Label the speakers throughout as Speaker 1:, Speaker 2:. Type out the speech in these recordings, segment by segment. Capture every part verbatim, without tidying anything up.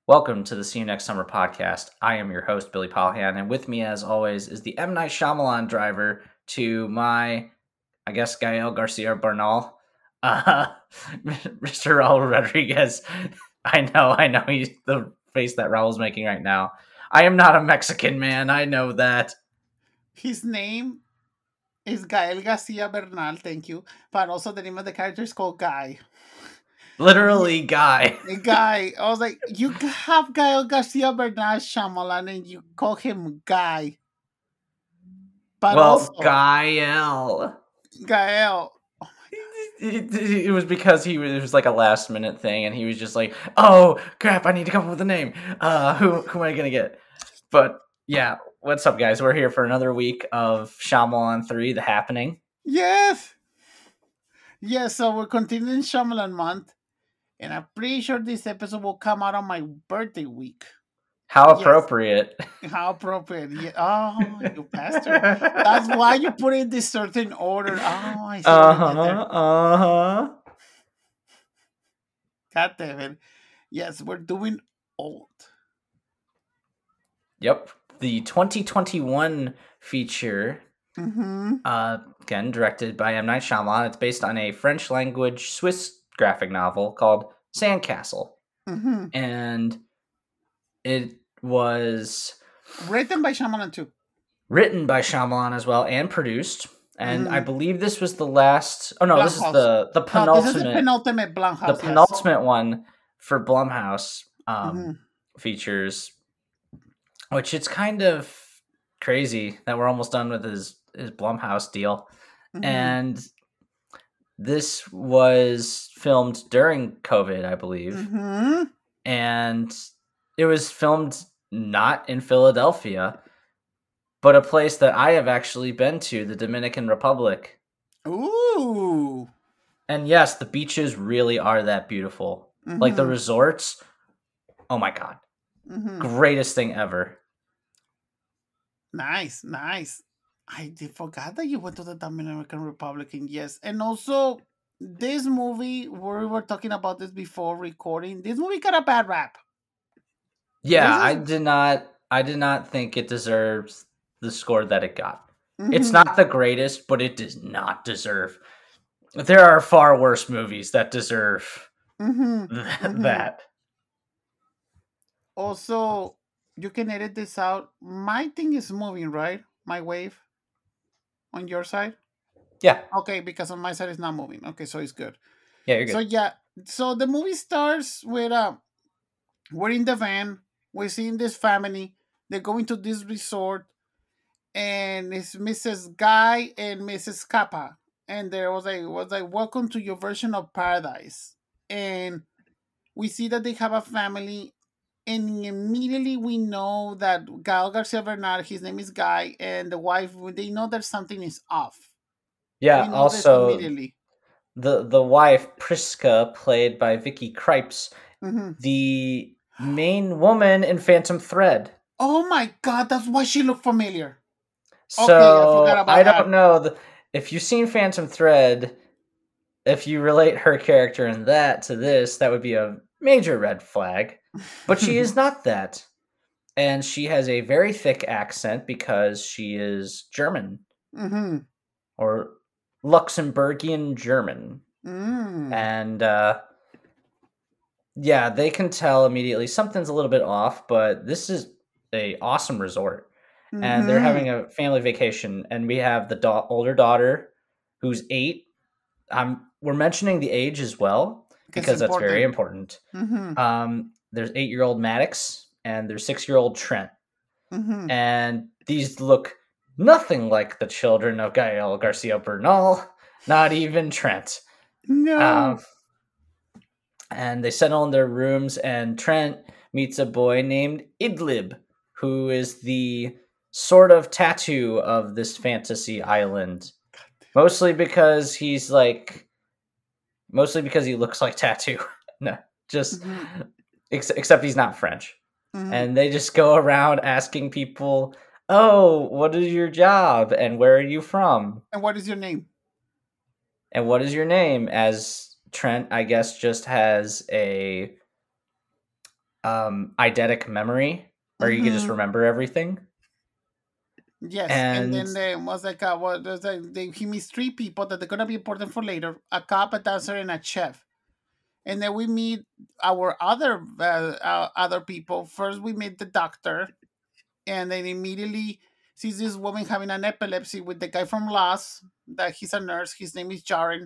Speaker 1: Welcome to the See You Next Summer podcast. I am your host, Billy Palhan, and with me, as always, is the M. Night Shyamalan driver to my, I guess, Gael Garcia Bernal, uh, Mister Raul Rodriguez. I know, I know, he's the face that Raul's making right now. I am not a Mexican man, I know that.
Speaker 2: His name is Gael Garcia Bernal, thank you. But also the name of the character is called Guy.
Speaker 1: Literally, Guy.
Speaker 2: The guy. I was like, you have Gael Garcia Bernal Shyamalan and you call him Guy. But
Speaker 1: well,
Speaker 2: also
Speaker 1: Gael.
Speaker 2: Gael.
Speaker 1: It, it was because he was, it was like a last minute thing, and he was just like, "Oh crap, I need to come up with a name. Uh, who who am I gonna get?" But yeah, what's up, guys? We're here for another week of Shyamalan three, The Happening.
Speaker 2: Yes. Yes, so we're continuing Shyamalan month, and I'm pretty sure this episode will come out on my birthday week.
Speaker 1: How
Speaker 2: Yes.
Speaker 1: appropriate!
Speaker 2: How appropriate! Yeah. Oh, you bastard! That's why you put it in this certain order. Oh, I see.
Speaker 1: Uh
Speaker 2: what you did there.
Speaker 1: huh. Uh huh.
Speaker 2: God damn it! Yes, we're doing old.
Speaker 1: Yep, the twenty twenty-one feature.
Speaker 2: Mm-hmm.
Speaker 1: Uh, again, directed by M. Night Shyamalan. It's based on a French language Swiss graphic novel called Sandcastle,
Speaker 2: Mm-hmm.
Speaker 1: and it was
Speaker 2: Written by Shyamalan too.
Speaker 1: written by Shyamalan as well and produced. And
Speaker 2: Mhm.
Speaker 1: I believe this was the last. Oh no, this is
Speaker 2: Blumhouse.
Speaker 1: the the
Speaker 2: No, this is the
Speaker 1: penultimate
Speaker 2: penultimate Blumhouse.
Speaker 1: the
Speaker 2: yes.
Speaker 1: penultimate one for Blumhouse um,
Speaker 2: Mhm.
Speaker 1: features, which it's kind of crazy that we're almost done with his his Blumhouse deal.
Speaker 2: Mhm.
Speaker 1: And this was filmed during COVID, I believe,
Speaker 2: Mhm.
Speaker 1: and it was filmed not in Philadelphia, but a place that I have actually been to, the Dominican Republic.
Speaker 2: Ooh.
Speaker 1: And yes, the beaches really are that beautiful. Like the
Speaker 2: Mhm.
Speaker 1: resorts, oh my god,
Speaker 2: Mhm.
Speaker 1: greatest thing ever.
Speaker 2: Nice, nice. I did forgot that you went to the Dominican Republic, and yes, and also this movie. We were talking about this before recording. This movie got a bad rap.
Speaker 1: Yeah,
Speaker 2: This
Speaker 1: I
Speaker 2: is-
Speaker 1: did not I did not think it deserves the score that it got. It's
Speaker 2: Mhm.
Speaker 1: not the greatest, but it does not deserve. There are far worse movies that deserve
Speaker 2: Mhm.
Speaker 1: th-
Speaker 2: Mhm.
Speaker 1: that.
Speaker 2: Also, you can edit this out. My thing is moving, right? My wave on your side.
Speaker 1: Yeah,
Speaker 2: Okay, because on my side it's not moving. Okay, so it's good.
Speaker 1: yeah, you're good.
Speaker 2: So yeah, so the movie starts with uh we're in the van, we're seeing this family, they're going to this resort, and it's Missus Guy and Missus Kappa. And there was like was like welcome to your version of paradise. And we see that they have a family, and immediately we know that Gael Garcia Bernal, his name is Guy, and the wife, they know that something is off.
Speaker 1: Yeah,
Speaker 2: We know this
Speaker 1: also
Speaker 2: immediately.
Speaker 1: the the wife Priska, played by Vicky Krieps,
Speaker 2: Mhm.
Speaker 1: the main woman in Phantom Thread.
Speaker 2: Oh my god, that's why she looked familiar.
Speaker 1: So
Speaker 2: Okay, I forgot about
Speaker 1: I
Speaker 2: that.
Speaker 1: don't know the, if you've seen Phantom Thread. If you relate her character in that to this, that would be a major red flag. But she is not that. And she has a very thick accent because she is German.
Speaker 2: Mm-hmm.
Speaker 1: Or Luxembourgian German.
Speaker 2: Mm.
Speaker 1: And uh, yeah, they can tell immediately something's a little bit off, but this is a awesome resort.
Speaker 2: Mm-hmm.
Speaker 1: And they're having a family vacation, and we have the da- older daughter who's eight. Um, we're mentioning the age as well because that's very important.
Speaker 2: Mm-hmm.
Speaker 1: Um, there's eight-year-old Maddox and there's six-year-old Trent,
Speaker 2: Mm-hmm.
Speaker 1: and these look nothing like the children of Gael Garcia Bernal, not even Trent.
Speaker 2: No.
Speaker 1: Um, and they settle in their rooms, and Trent meets a boy named Idlib, who is the sort of tattoo of this fantasy island. Mostly because he's like, mostly because he looks like Tattoo. No, just,
Speaker 2: mm-hmm.
Speaker 1: ex- except he's not French.
Speaker 2: Mm-hmm.
Speaker 1: And they just go around asking people, oh, what is your job? And where are you from?
Speaker 2: And what is your name?
Speaker 1: And what is your name? As Trent, I guess, just has a um, eidetic memory, or you could just
Speaker 2: Mm-hmm.
Speaker 1: remember everything.
Speaker 2: Yes, and
Speaker 1: And
Speaker 2: then there was like a, what there's like they, he meets three people that they're gonna be important for later: a cop, a dancer, and a chef. And then we meet our other uh, uh, other people. First, we meet the doctor, and then immediately sees this woman having an epilepsy with the guy from Lost. That he's a nurse. His name is Jaren.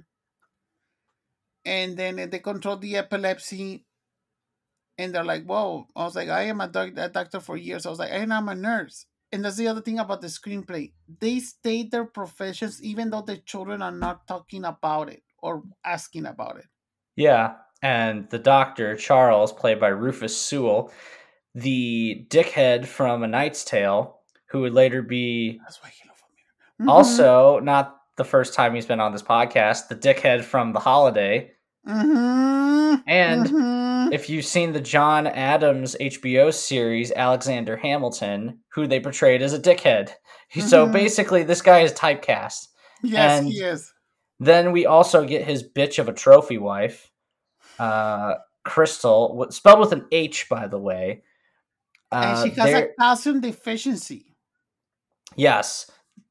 Speaker 2: And then they control the epilepsy, and they're like, "Whoa!" I was like, "I am a, doc- a doctor for years." I was like, "And I'm a nurse." And that's the other thing about the screenplay. They state their professions even though the children are not talking about it or asking about it.
Speaker 1: yeah, and the doctor, Charles, played by Rufus Sewell, the dickhead from A Knight's Tale, who would later be
Speaker 2: That's why he loved me. Mm-hmm.
Speaker 1: also not the first time he's been on this podcast, the dickhead from The Holiday.
Speaker 2: Mm-hmm.
Speaker 1: And
Speaker 2: Mm-hmm.
Speaker 1: if you've seen the John Adams H B O series, Alexander Hamilton, who they portrayed as a dickhead. So
Speaker 2: Mm-hmm.
Speaker 1: basically, this guy is typecast.
Speaker 2: Yes,
Speaker 1: And
Speaker 2: he is.
Speaker 1: then we also get his bitch of a trophy wife, uh, Crystal, spelled with an H, by the way.
Speaker 2: And
Speaker 1: Uh,
Speaker 2: she has a
Speaker 1: there,
Speaker 2: calcium deficiency.
Speaker 1: yes,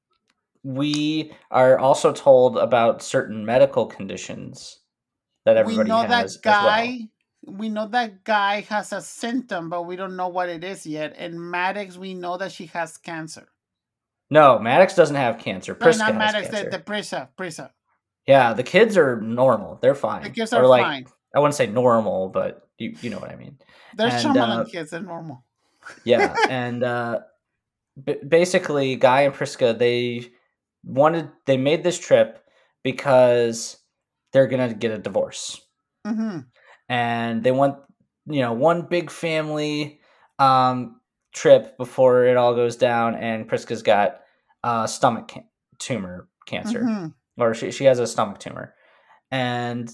Speaker 1: we are also told about certain medical conditions that
Speaker 2: We
Speaker 1: everybody
Speaker 2: know
Speaker 1: has
Speaker 2: that
Speaker 1: as well.
Speaker 2: guy. We know that guy has a symptom, but we don't know what it is yet. And Maddox, we know that she has cancer.
Speaker 1: No, Maddox doesn't have cancer.
Speaker 2: No,
Speaker 1: Priska
Speaker 2: not
Speaker 1: has
Speaker 2: Maddox.
Speaker 1: cancer.
Speaker 2: The, the Prisa. Prisa.
Speaker 1: Yeah, the kids are normal. They're fine.
Speaker 2: The kids
Speaker 1: or
Speaker 2: are
Speaker 1: like,
Speaker 2: fine.
Speaker 1: I wouldn't say normal, but you you know what I mean.
Speaker 2: They're
Speaker 1: And,
Speaker 2: Shyamalan
Speaker 1: uh,
Speaker 2: kids. They're normal.
Speaker 1: Yeah, and uh, b- basically, Guy and Priska, they wanted they made this trip because they're gonna get a divorce,
Speaker 2: Mm-hmm.
Speaker 1: and they want you know one big family um, trip before it all goes down. And Priska's got uh, stomach can- tumor cancer,
Speaker 2: Mm-hmm.
Speaker 1: or she she has a stomach tumor, and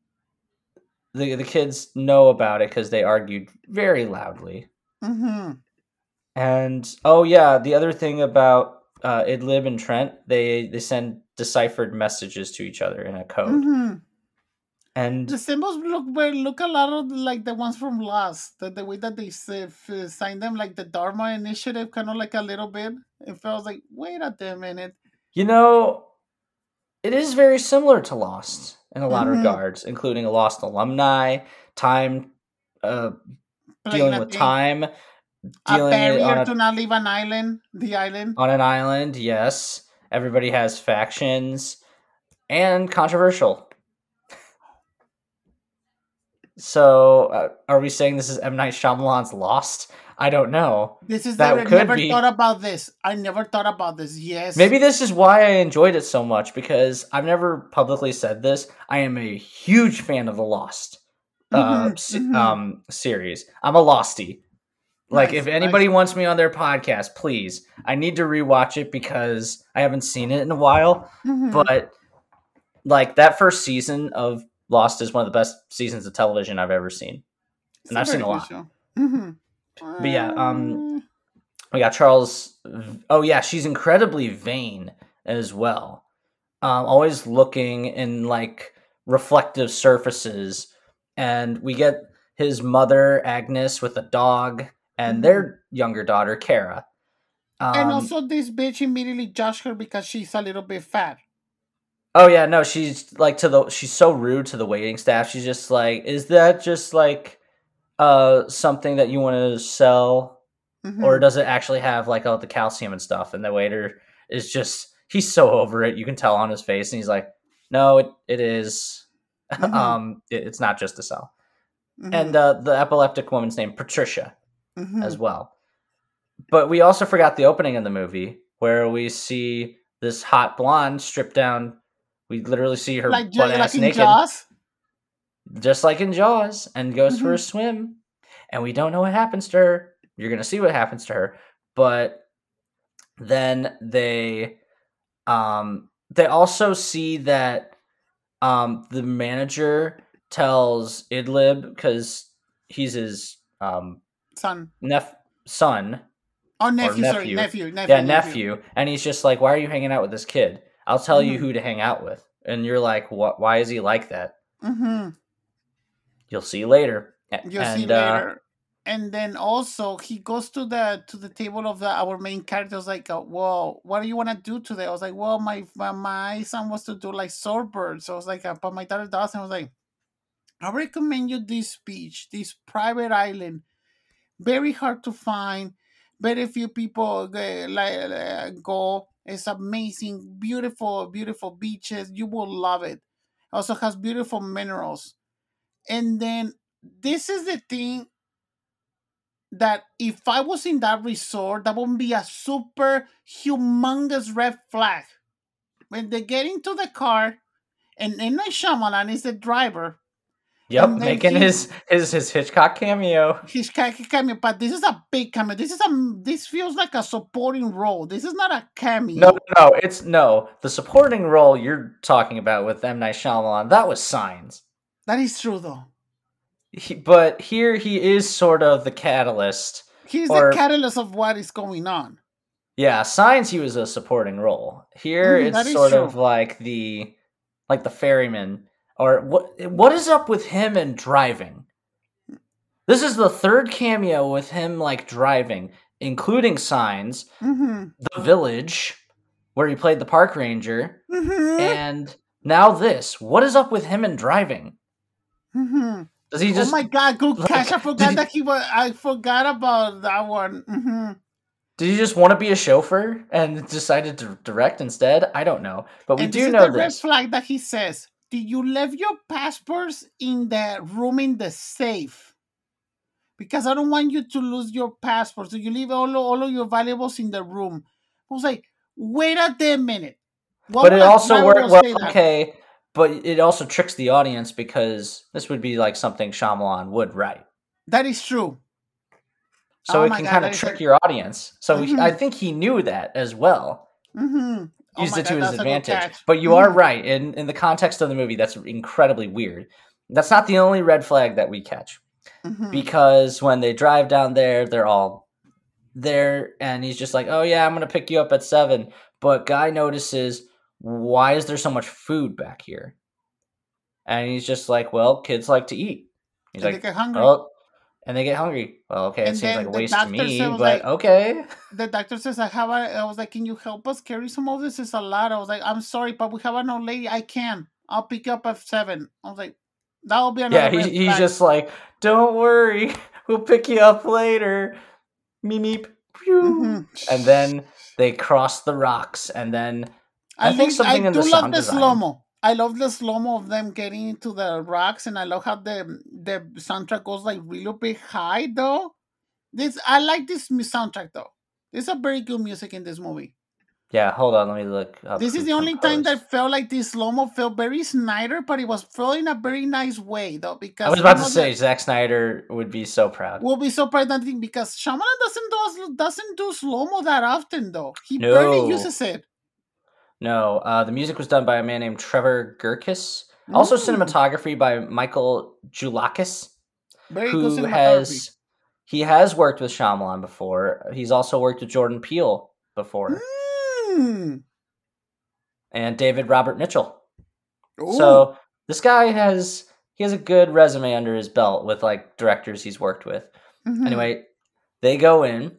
Speaker 1: the the kids know about it because they argued very loudly.
Speaker 2: Mm-hmm.
Speaker 1: And oh yeah, the other thing about uh, Idlib and Trent, they they send deciphered messages to each other in a code.
Speaker 2: Mm-hmm.
Speaker 1: And
Speaker 2: The symbols look very, look a lot of like the ones from Lost. The, the way that they say, f- sign them, like the Dharma Initiative, kind of like a little bit. It feels like, wait a damn minute.
Speaker 1: you know, it is very similar to Lost in a lot of
Speaker 2: Mm-hmm.
Speaker 1: regards, including a Lost alumni, time, uh,
Speaker 2: Playing
Speaker 1: dealing
Speaker 2: a
Speaker 1: with
Speaker 2: thing.
Speaker 1: time,
Speaker 2: A
Speaker 1: dealing it on
Speaker 2: barrier
Speaker 1: a
Speaker 2: to not leave an island. The island.
Speaker 1: on an island. Yes, everybody has factions, and controversial. So, uh, are we saying this is M. Night Shyamalan's Lost? I don't know.
Speaker 2: This is
Speaker 1: That
Speaker 2: the, I
Speaker 1: could
Speaker 2: never
Speaker 1: be.
Speaker 2: thought about this. I never thought about this. Yes.
Speaker 1: Maybe this is why I enjoyed it so much, because I've never publicly said this. I am a huge fan of the Lost uh,
Speaker 2: Mhm,
Speaker 1: se-
Speaker 2: mhm.
Speaker 1: um, series. I'm a Lostie. Like,
Speaker 2: Nice,
Speaker 1: if anybody
Speaker 2: nice.
Speaker 1: wants me on their podcast, please. I need to rewatch it because I haven't seen it in a while.
Speaker 2: Mhm.
Speaker 1: But, like, that first season of Lost is one of the best seasons of television I've ever seen.
Speaker 2: It's
Speaker 1: And I've seen
Speaker 2: very
Speaker 1: a
Speaker 2: good
Speaker 1: lot.
Speaker 2: show. Mhm.
Speaker 1: But yeah, um,
Speaker 2: Uh,
Speaker 1: we got Charles. Oh yeah, she's incredibly vain as well. Um, always looking in like reflective surfaces, and we get his mother Agnes with a dog, and
Speaker 2: Mhm.
Speaker 1: their younger daughter Kara. Um,
Speaker 2: and also, this bitch immediately judged her because she's a little bit fat.
Speaker 1: oh yeah, no, she's like to the. She's so rude to the waiting staff. She's just like, is that just like uh something that you want to sell?
Speaker 2: Mhm.
Speaker 1: Or does it actually have like all the calcium and stuff? And the waiter is just he's so over it. You can tell on his face, and he's like, "No, it it is.
Speaker 2: Mhm.
Speaker 1: um, it, it's not just to sell."
Speaker 2: Mhm.
Speaker 1: And uh, the epileptic woman's named Patricia
Speaker 2: Mhm.
Speaker 1: as well. But we also forgot the opening of the movie where we see this hot blonde stripped down. We literally see her
Speaker 2: like,
Speaker 1: butt
Speaker 2: like
Speaker 1: ass
Speaker 2: in
Speaker 1: naked,
Speaker 2: Jaws.
Speaker 1: just like in Jaws, and goes for a
Speaker 2: Mhm.
Speaker 1: swim. And we don't know what happens to her. You're gonna see what happens to her, but then they um they also see that um the manager tells Idlib, because he's his um
Speaker 2: Son.
Speaker 1: nep- son
Speaker 2: Oh,
Speaker 1: or
Speaker 2: nephew, sorry.
Speaker 1: nephew.
Speaker 2: Nephew. Nephew.
Speaker 1: Yeah, nephew. And he's just like, why are you hanging out with this kid? I'll tell you
Speaker 2: Mhm.
Speaker 1: who to hang out with. And you're like, what? Why is he like that?
Speaker 2: Mhm.
Speaker 1: You'll see later. A-
Speaker 2: You'll
Speaker 1: and
Speaker 2: see
Speaker 1: uh
Speaker 2: later. and then also he goes to the to the table of the our main characters like, uh, well, what do you want to do today? I was like, well, my, my my son wants to do like swordbird. So I was like, uh, but my daughter does. And I was like, I recommend you this beach, this private island, very hard to find, very few people uh, like uh, go. It's amazing, beautiful, beautiful beaches. You will love it. Also has beautiful minerals. And then this is the thing that if I was in that resort, that would be a super humongous red flag. When they get into the car, and M. Night Shyamalan is the driver,
Speaker 1: Yep,
Speaker 2: and then
Speaker 1: making
Speaker 2: he,
Speaker 1: his, his his Hitchcock cameo.
Speaker 2: his ca- cameo, but this is a big cameo. This is a this feels like a supporting role. This is not a cameo.
Speaker 1: No, no, it's no. The supporting role you're talking about with M. Night Shyamalan, that was Signs.
Speaker 2: That is true, though.
Speaker 1: He, but here he is sort of the catalyst.
Speaker 2: He's
Speaker 1: or,
Speaker 2: the catalyst of what is going on.
Speaker 1: Yeah, Signs, he was a supporting role. Here
Speaker 2: Mhm, that
Speaker 1: it's
Speaker 2: is
Speaker 1: sort
Speaker 2: true.
Speaker 1: of like the like the ferryman. Or what? What is up with him and driving? This is the third cameo with him like driving, including Signs,
Speaker 2: Mm-hmm.
Speaker 1: The Village, where he played the park ranger,
Speaker 2: Mm-hmm.
Speaker 1: and now this. What is up with him and driving?
Speaker 2: Mm-hmm.
Speaker 1: Does he just?
Speaker 2: Oh my God, good
Speaker 1: like,
Speaker 2: catch! I
Speaker 1: did
Speaker 2: forgot
Speaker 1: he-
Speaker 2: that he was. I forgot about that one. Mm-hmm.
Speaker 1: Did he just want to be a chauffeur and decided to direct instead? I don't know, but we
Speaker 2: And
Speaker 1: do
Speaker 2: this is
Speaker 1: know
Speaker 2: the red
Speaker 1: this.
Speaker 2: flag that he says. Did you leave your passports in the room in the safe? Because I don't want you to lose your passports. So you leave all, all of your valuables in the room. I was like, wait a damn minute. What
Speaker 1: But
Speaker 2: would
Speaker 1: it
Speaker 2: a
Speaker 1: also
Speaker 2: driver
Speaker 1: worked
Speaker 2: will
Speaker 1: well.
Speaker 2: say that?
Speaker 1: Okay, but it also tricks the audience because this would be like something Shyamalan would write.
Speaker 2: That is true.
Speaker 1: So
Speaker 2: Oh
Speaker 1: it
Speaker 2: my
Speaker 1: can
Speaker 2: God,
Speaker 1: kind
Speaker 2: that
Speaker 1: of
Speaker 2: is
Speaker 1: trick
Speaker 2: a-
Speaker 1: your audience. So he,
Speaker 2: Mhm.
Speaker 1: I think he knew that as well.
Speaker 2: Mm-hmm. Oh
Speaker 1: Used
Speaker 2: my
Speaker 1: it to
Speaker 2: God,
Speaker 1: his
Speaker 2: that's a good
Speaker 1: advantage.
Speaker 2: catch.
Speaker 1: But you
Speaker 2: Mhm.
Speaker 1: are right. In in the context of the movie, that's incredibly weird. That's not the only red flag that we catch.
Speaker 2: Mhm.
Speaker 1: Because when they drive down there, they're all there, and he's just like, "Oh yeah, I'm gonna pick you up at seven." But Guy notices, why is there so much food back here? And he's just like, "Well, kids like to eat." He's
Speaker 2: And they
Speaker 1: like,
Speaker 2: get hungry.
Speaker 1: "Oh," and they get hungry. Well, okay, it
Speaker 2: And
Speaker 1: seems
Speaker 2: then
Speaker 1: like a
Speaker 2: the
Speaker 1: waste to
Speaker 2: doctor
Speaker 1: me,
Speaker 2: said, was
Speaker 1: but
Speaker 2: like-
Speaker 1: okay.
Speaker 2: The doctor says, I have a, I was like, can you help us carry some of this? It's a lot. I was like, I'm sorry, but we have an old lady. I can. I'll pick you up at seven. I was like, that'll be another
Speaker 1: Yeah, he,
Speaker 2: red
Speaker 1: he's
Speaker 2: flag.
Speaker 1: just like, "Don't worry, we'll pick you up later." Meep meep. Pew.
Speaker 2: Mhm.
Speaker 1: And then they cross the rocks, and then I
Speaker 2: At
Speaker 1: think
Speaker 2: least
Speaker 1: something
Speaker 2: I
Speaker 1: in
Speaker 2: do
Speaker 1: the
Speaker 2: love
Speaker 1: sound
Speaker 2: the
Speaker 1: design.
Speaker 2: slow-mo. I love the slow-mo of them getting into the rocks, and I love how the the soundtrack goes like really big high though. This I like this mu- soundtrack though. There's a very good music in this movie.
Speaker 1: Yeah, hold on, let me look up.
Speaker 2: This is
Speaker 1: who
Speaker 2: the only time
Speaker 1: composed.
Speaker 2: that felt like this slow-mo felt very Snyder, but it was felt in a very nice way though. Because
Speaker 1: I was about
Speaker 2: you
Speaker 1: to
Speaker 2: know
Speaker 1: say
Speaker 2: that-
Speaker 1: Zack Snyder would be so proud.
Speaker 2: will be so proud that thing because Shyamalan doesn't do doesn't do slow mo that often though. He
Speaker 1: No.
Speaker 2: barely uses it.
Speaker 1: No, uh, the music was done by a man named Trevor Gurkis. Also,
Speaker 2: Mm.
Speaker 1: cinematography by Michael Joulakis,
Speaker 2: Very
Speaker 1: who
Speaker 2: good cinematography.
Speaker 1: has he has worked with Shyamalan before. He's also worked with Jordan Peele before,
Speaker 2: Mm.
Speaker 1: and David Robert Mitchell.
Speaker 2: Ooh.
Speaker 1: So this guy has he has a good resume under his belt with like directors he's worked with.
Speaker 2: Mhm.
Speaker 1: Anyway, they go in,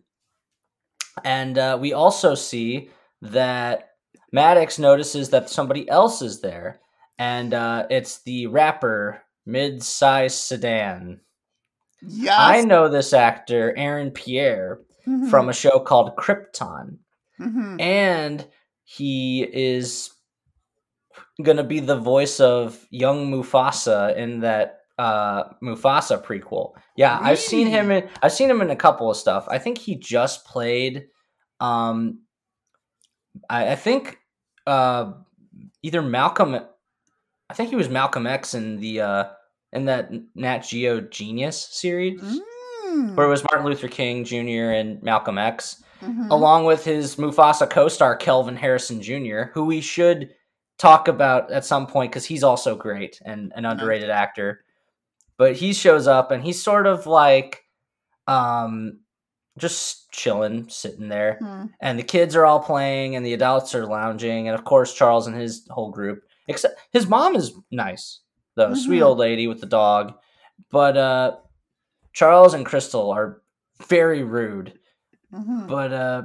Speaker 1: and uh, we also see that Maddox notices that somebody else is there, and uh, it's the rapper Mid-Size Sedan.
Speaker 2: yes.
Speaker 1: I know this actor, Aaron Pierre,
Speaker 2: Mhm.
Speaker 1: from a show called Krypton,
Speaker 2: Mhm.
Speaker 1: and he is gonna be the voice of young Mufasa in that uh, Mufasa prequel. Yeah, I've seen him
Speaker 2: Really?
Speaker 1: in I've seen him in a couple of stuff. I think he just played um I, I think uh either Malcolm I think he was Malcolm X in the uh in that Nat Geo Genius series
Speaker 2: Mm.
Speaker 1: where it was Martin Luther King Junior and Malcolm X,
Speaker 2: Mhm.
Speaker 1: along with his Mufasa co-star Kelvin Harrison Junior, who we should talk about at some point because he's also great and an underrated actor. But he shows up and he's sort of like um just chilling, sitting there.
Speaker 2: Mhm.
Speaker 1: And the kids are all playing and the adults are lounging, and of course Charles and his whole group. Except his mom is nice, though,
Speaker 2: Mhm.
Speaker 1: sweet old lady with the dog. But uh Charles and Crystal are very rude,
Speaker 2: Mm-hmm.
Speaker 1: but uh,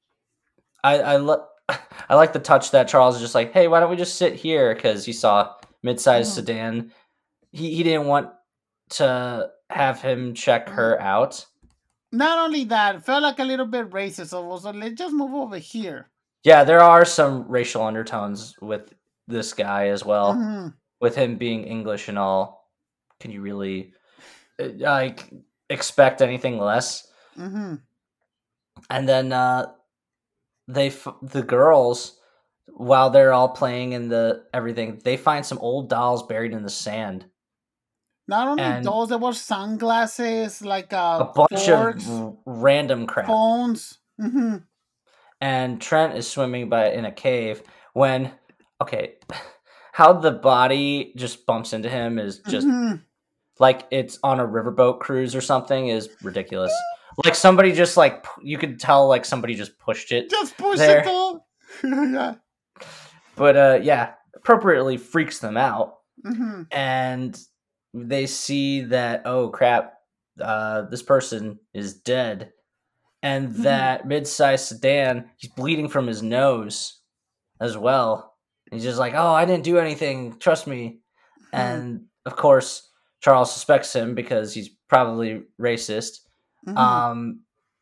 Speaker 1: I I, lo- I like the touch that Charles is just like, hey, why don't we just sit here? Because he saw mid-sized
Speaker 2: Mm-hmm.
Speaker 1: sedan. He he didn't want to have him check her out.
Speaker 2: Not only that, it felt like a little bit racist. So I was like, let's just move over here.
Speaker 1: Yeah, there are some racial undertones with this guy as well,
Speaker 2: Mm-hmm.
Speaker 1: with him being English and all. Can you really uh, like expect anything less?
Speaker 2: Mm-hmm.
Speaker 1: And then uh, they f- the girls, while they're all playing in the everything, they find some old dolls buried in the sand
Speaker 2: Not only
Speaker 1: and
Speaker 2: those, there were sunglasses, like
Speaker 1: a
Speaker 2: uh,
Speaker 1: bunch of
Speaker 2: forks,
Speaker 1: r- random crap.
Speaker 2: phones. Mm-hmm.
Speaker 1: And Trent is swimming by in a cave when okay, how the body just bumps into him is just
Speaker 2: Mm-hmm.
Speaker 1: like it's on a riverboat cruise or something is ridiculous. Like somebody just like p- you could tell like somebody just pushed it
Speaker 2: Just push it
Speaker 1: there.
Speaker 2: all. Yeah.
Speaker 1: But uh yeah, appropriately freaks them out
Speaker 2: Mm-hmm.
Speaker 1: and they see that oh crap, uh this person is dead and
Speaker 2: Mm-hmm.
Speaker 1: that mid-sized sedan, he's bleeding from his nose as well. He's just like, "Oh, I didn't do anything. Trust me." And of course, Charles suspects him because he's probably racist.
Speaker 2: Mm-hmm.
Speaker 1: Um,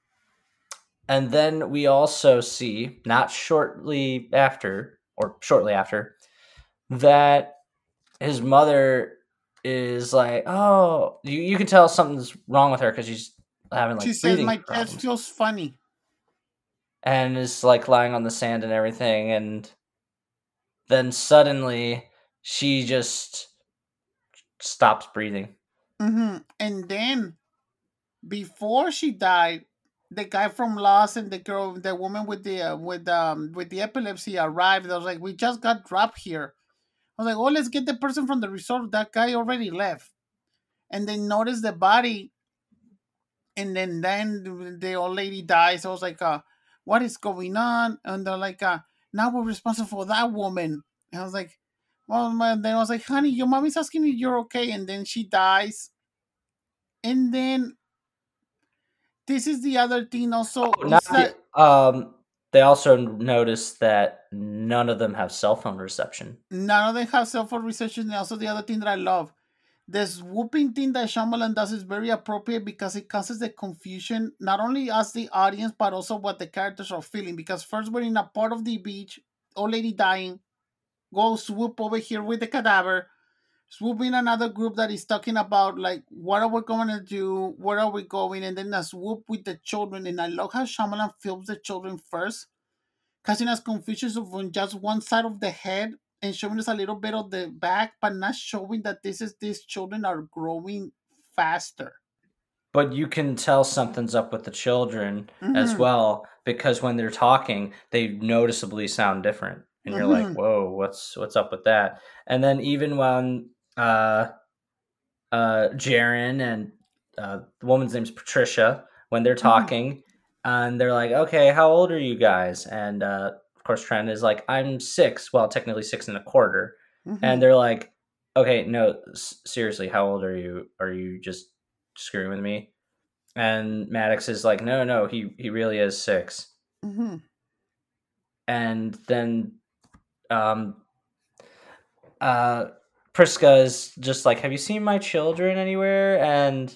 Speaker 1: and then we also see, not shortly after, or shortly after, that his mother is like, "Oh, you, you can tell something's wrong with her because she's having
Speaker 2: She
Speaker 1: like
Speaker 2: says,
Speaker 1: breathing
Speaker 2: my chest
Speaker 1: problems."
Speaker 2: feels funny.
Speaker 1: And is like lying on the sand and everything, and then suddenly she just stops breathing.
Speaker 2: Mm-hmm. And then, before she died, the guy from Lost and the girl, the woman with the uh, with um with the epilepsy arrived. I was like, we just got dropped here. I was like, oh, let's get the person from the resort. That guy already left. And they noticed the body, and then then the old lady dies. I was like, uh, what is going on? And they're like, uh, now we're responsible for that woman. And I was like, well, man. Then I was like, honey, your mommy's asking if you're okay, and then she dies. And then this is the other thing. Also,
Speaker 1: Oh, not
Speaker 2: it's
Speaker 1: the
Speaker 2: that
Speaker 1: um. They also notice that none of them have cell phone reception.
Speaker 2: none of them have cell phone reception. And also, the other thing that I love, this whooping thing that Shyamalan does is very appropriate because it causes the confusion, not only as the audience, but also what the characters are feeling. Because first we're in a part of the beach, old lady dying, go swoop over here with the cadaver, swoop in another group that is talking about like what are we going to do, where are we going, and then a swoop with the children. And I love how Shyamalan films the children first, causing us confusion of on just one side of the head and showing us a little bit of the back, but not showing that this is these children are growing faster.
Speaker 1: But you can tell something's up with the children as
Speaker 2: Mm-hmm.
Speaker 1: well because when they're talking, they noticeably sound different, and you're like,
Speaker 2: Mm-hmm.
Speaker 1: "Whoa, what's what's up with that?" And then even when uh uh Jaren and uh, the woman's name's Patricia, when they're
Speaker 2: Mm-hmm.
Speaker 1: talking, and they're like, "Okay, how old are you guys?" And uh, of course, Trent is like, "I'm six. Well, technically six and a quarter."
Speaker 2: Mm-hmm.
Speaker 1: And they're like, "Okay, no, s- seriously, how old are you? Are you just screwing with me?" And Maddox is like, "No, no, he he really is six."
Speaker 2: Mm-hmm.
Speaker 1: And then um uh Priska is just like, "Have you seen my children anywhere?" And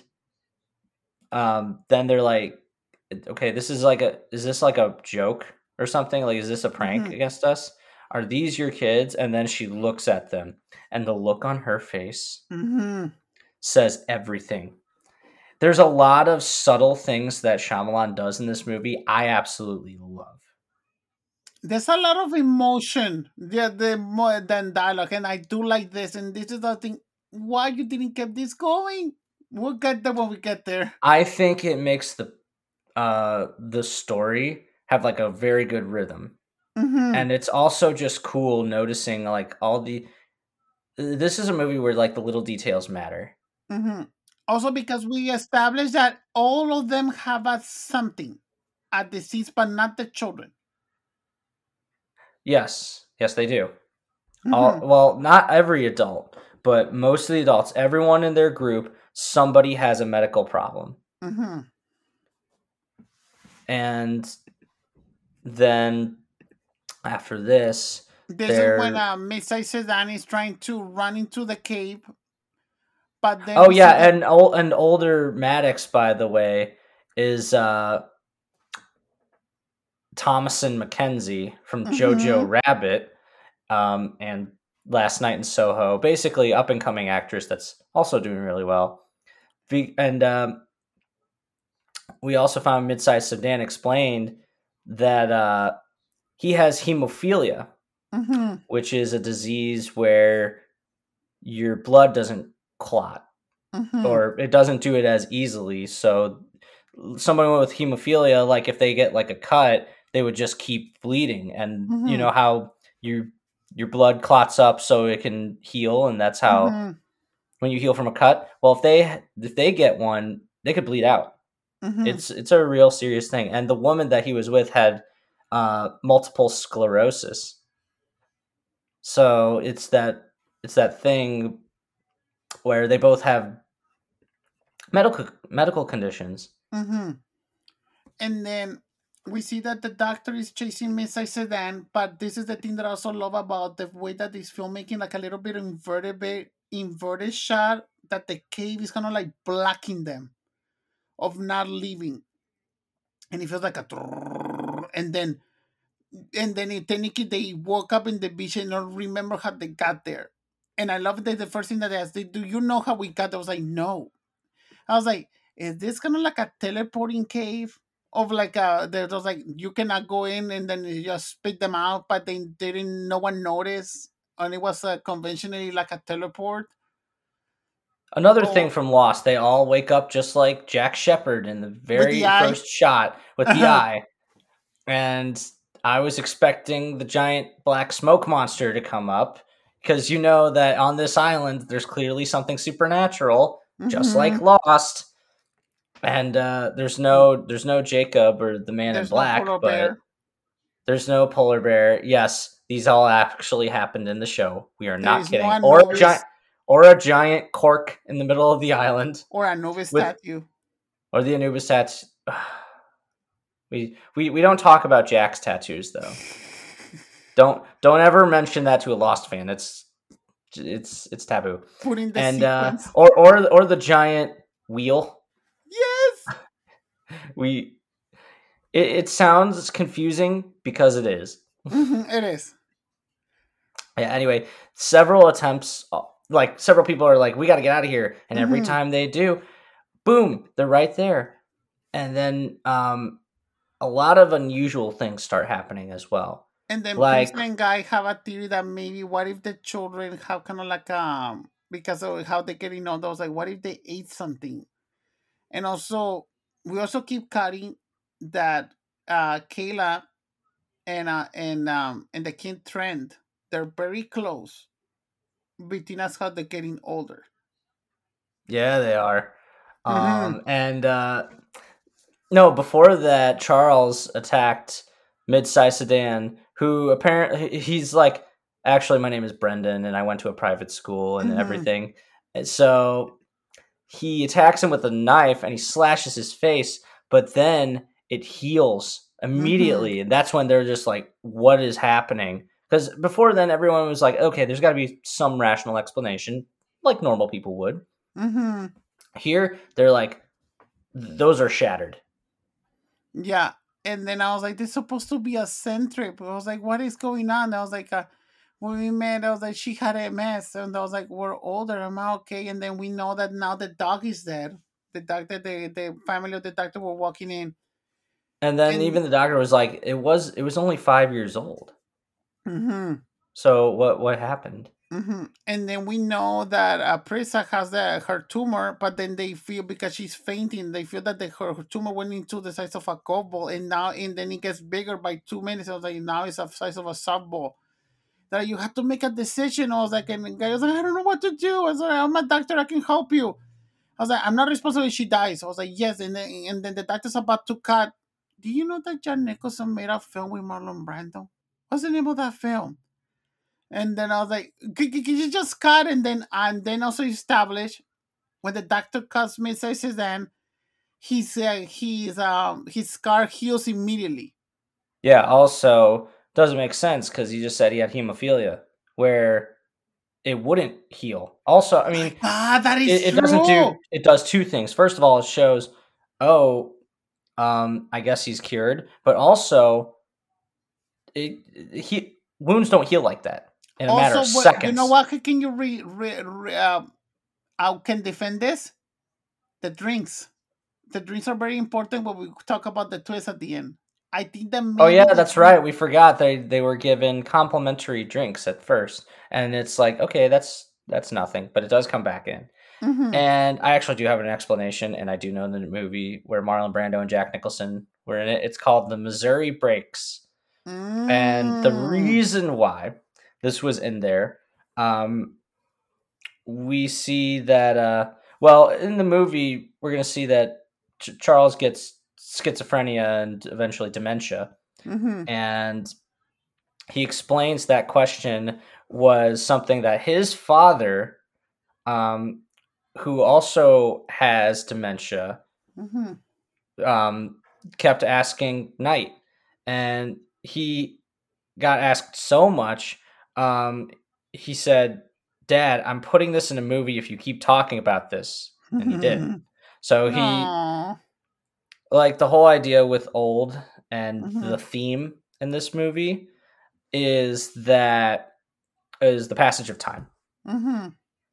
Speaker 1: um then they're like, okay, this is like a is this like a joke or something? Like, is this a prank
Speaker 2: Mm-hmm.
Speaker 1: against us? Are these your kids? And then she looks at them, and the look on her face
Speaker 2: Mm-hmm.
Speaker 1: says everything. There's a lot of subtle things that Shyamalan does in this movie I absolutely love.
Speaker 2: There's a lot of emotion, yeah, the more than dialogue, and I do like this. And this is the thing: why you didn't keep this going? We'll get there when we get there.
Speaker 1: I think it makes the uh the story have like a very good rhythm.
Speaker 2: Mm-hmm.
Speaker 1: And it's also just cool noticing like all the this is a movie where like the little details matter.
Speaker 2: Mm-hmm. Also, because we established that all of them have a something, a disease, but not the children.
Speaker 1: Yes. Yes, they do. All
Speaker 2: Mm-hmm.
Speaker 1: well, not every adult, but most of the adults, everyone in their group somebody has a medical problem.
Speaker 2: Mm-hmm.
Speaker 1: And then after this,
Speaker 2: This is when
Speaker 1: they're
Speaker 2: uh, Missy Sedan is trying to run into the cave, but then
Speaker 1: oh
Speaker 2: we
Speaker 1: yeah,
Speaker 2: see that.
Speaker 1: and ol- and older Maddox, by the way, is uh, Thomasin McKenzie from
Speaker 2: Mm-hmm.
Speaker 1: Jojo Rabbit, um, and Last Night in Soho. Basically, up and coming actress that's also doing really well. Ve- And um, we also found Midsize Sedan explained that uh, he has hemophilia,
Speaker 2: Mm-hmm.
Speaker 1: which is a disease where your blood doesn't clot
Speaker 2: Mm-hmm.
Speaker 1: or it doesn't do it as easily. So someone with hemophilia, like if they get like a cut, they would just keep bleeding. And you
Speaker 2: Mm-hmm.
Speaker 1: know how you your blood clots up so it can heal, and that's how
Speaker 2: Mm-hmm.
Speaker 1: when you heal from a cut. Well, if they if they get one, they could bleed out.
Speaker 2: Mm-hmm.
Speaker 1: It's it's a real serious thing. And the woman that he was with had uh, multiple sclerosis. So it's that it's that thing where they both have medical medical conditions.
Speaker 2: Mm-hmm. And then we see that the doctor is chasing Missy Sedan, but this is the thing that I also love about the way that this filmmaking, like a little bit inverted, bit inverted shot, that the cave is kind of like blocking them of not leaving, and it feels like a, and then and then it, technically they woke up in the beach and don't remember how they got there. And I love that the first thing that they asked, do you know how we got there? I was like, no. I was like, is this kind of like a teleporting cave? Of like a, there was like, you cannot go in and then you just spit them out, but they didn't, no one noticed. And it was uh, conventionally like a teleport.
Speaker 1: Another thing
Speaker 2: Or
Speaker 1: from Lost, they all wake up just like Jack Shepard in the
Speaker 2: with the
Speaker 1: very
Speaker 2: eye.
Speaker 1: first shot with the
Speaker 2: Uh-huh.
Speaker 1: eye. And I was expecting the giant black smoke monster to come up because you know that on this island there's clearly something supernatural, just
Speaker 2: Mm-hmm.
Speaker 1: like Lost. And uh, there's no there's no Jacob or the man in
Speaker 2: There's no
Speaker 1: black,
Speaker 2: polar
Speaker 1: but
Speaker 2: bear.
Speaker 1: there's no polar bear. Yes, these all actually happened in the show. We are
Speaker 2: There
Speaker 1: not
Speaker 2: is no
Speaker 1: kidding. Or a giant
Speaker 2: Anubis
Speaker 1: or a giant cork in the middle of the island
Speaker 2: or Anubis
Speaker 1: with
Speaker 2: statue.
Speaker 1: or the Anubis tats. We, we we don't talk about Jack's tattoos though. Don't don't ever mention that to a Lost fan. It's it's it's taboo.
Speaker 2: Putting the
Speaker 1: And uh,
Speaker 2: sequence.
Speaker 1: or or or the giant wheel.
Speaker 2: Yes.
Speaker 1: We it, it sounds confusing because it is.
Speaker 2: Mm-hmm. It is.
Speaker 1: Yeah. Anyway, several attempts. uh, Like several people are like, we got to get out of here, and every
Speaker 2: Mm-hmm.
Speaker 1: time they do, boom, they're right there. And then um, a lot of unusual things start happening as well.
Speaker 2: And then
Speaker 1: Like
Speaker 2: Priest and Guy have a theory that maybe what if the children have kind of like um because of how they're getting older, I was like, what if they ate something? And also we also keep cutting that uh Kayla and uh and um and the kid Trent, they're very close between us how they're getting older.
Speaker 1: yeah, they are.
Speaker 2: Mm-hmm.
Speaker 1: Um, and uh, no, before that, Charles attacked mid-sized sedan, who apparently he's like, actually, my name is Brendan, and I went to a private school and
Speaker 2: Mm-hmm.
Speaker 1: everything. And so he attacks him with a knife and he slashes his face, but then it heals
Speaker 2: Mm-hmm.
Speaker 1: immediately, and that's when they're just like, "What is happening?" Because before then, everyone was like, "Okay, there's got to be some rational explanation, like normal people would."
Speaker 2: Mm-hmm.
Speaker 1: Here, they're like, "Those are shattered."
Speaker 2: Yeah. And then I was like, this is supposed to be a send trip. I was like, what is going on? I was like, uh, when we met, I was like, she had M S. And I was like, we're older. Am I okay? And then we know that now the dog is dead. The dog that the, the family of the doctor were walking in.
Speaker 1: And then
Speaker 2: And
Speaker 1: even the doctor was like, "It was it was only five years old."
Speaker 2: mm-hmm,
Speaker 1: So what what happened?
Speaker 2: mm-hmm. And then we know that uh, Prisa has the, her tumor, but then they feel because she's fainting, they feel that the, her, her tumor went into the size of a golf ball, and now and then it gets bigger by two minutes. I was like, now it's the size of a softball. That you have to make a decision. I was like, and the guy was like, I don't know what to do. I was like, I'm a doctor, I can help you. I was like, I'm not responsible if she dies. I was like, yes. And then, and then the doctor's about to cut. Do you know that John Nicholson made a film with Marlon Brando? What's the name of that film? And then I was like, can, can you just cut? And then and then also establish when the doctor cuts Mister Sedan, he's uh, he's um his scar heals immediately.
Speaker 1: Yeah, also doesn't make sense because he just said he had hemophilia, where it wouldn't heal. Also, I mean,
Speaker 2: Ah, that is
Speaker 1: it, it doesn't do.
Speaker 2: true.
Speaker 1: It does two things. First of all, it shows, oh, um, I guess he's cured, but also, it he wounds don't heal like that in a matter
Speaker 2: Also,
Speaker 1: of
Speaker 2: what you know?
Speaker 1: seconds.
Speaker 2: What can you re, re, re uh, how can defend this? The drinks. The drinks are very important when we talk about the twist at the end. I think that
Speaker 1: Oh
Speaker 2: maybe
Speaker 1: yeah,
Speaker 2: the
Speaker 1: that's
Speaker 2: drink.
Speaker 1: right. We forgot they they were given complimentary drinks at first, and it's like, okay, that's that's nothing, but it does come back in.
Speaker 2: Mm-hmm.
Speaker 1: And I actually do have an explanation, and I do know the movie where Marlon Brando and Jack Nicholson were in it. It's called The Missouri Breaks. And the
Speaker 2: Mm.
Speaker 1: reason why this was in there, um, we see that, uh, well, in the movie, we're going to see that Ch- Charles gets schizophrenia and eventually dementia.
Speaker 2: Mm-hmm.
Speaker 1: And he explains that question was something that his father, um, who also has dementia,
Speaker 2: Mm-hmm.
Speaker 1: um, kept asking Knight, and he got asked so much. Um, he said, "Dad, I'm putting this in a movie if you keep talking about this," and he did. So he
Speaker 2: No.
Speaker 1: like the whole idea with old and
Speaker 2: Mm-hmm.
Speaker 1: the theme in this movie is that is the passage of time,
Speaker 2: Mm-hmm.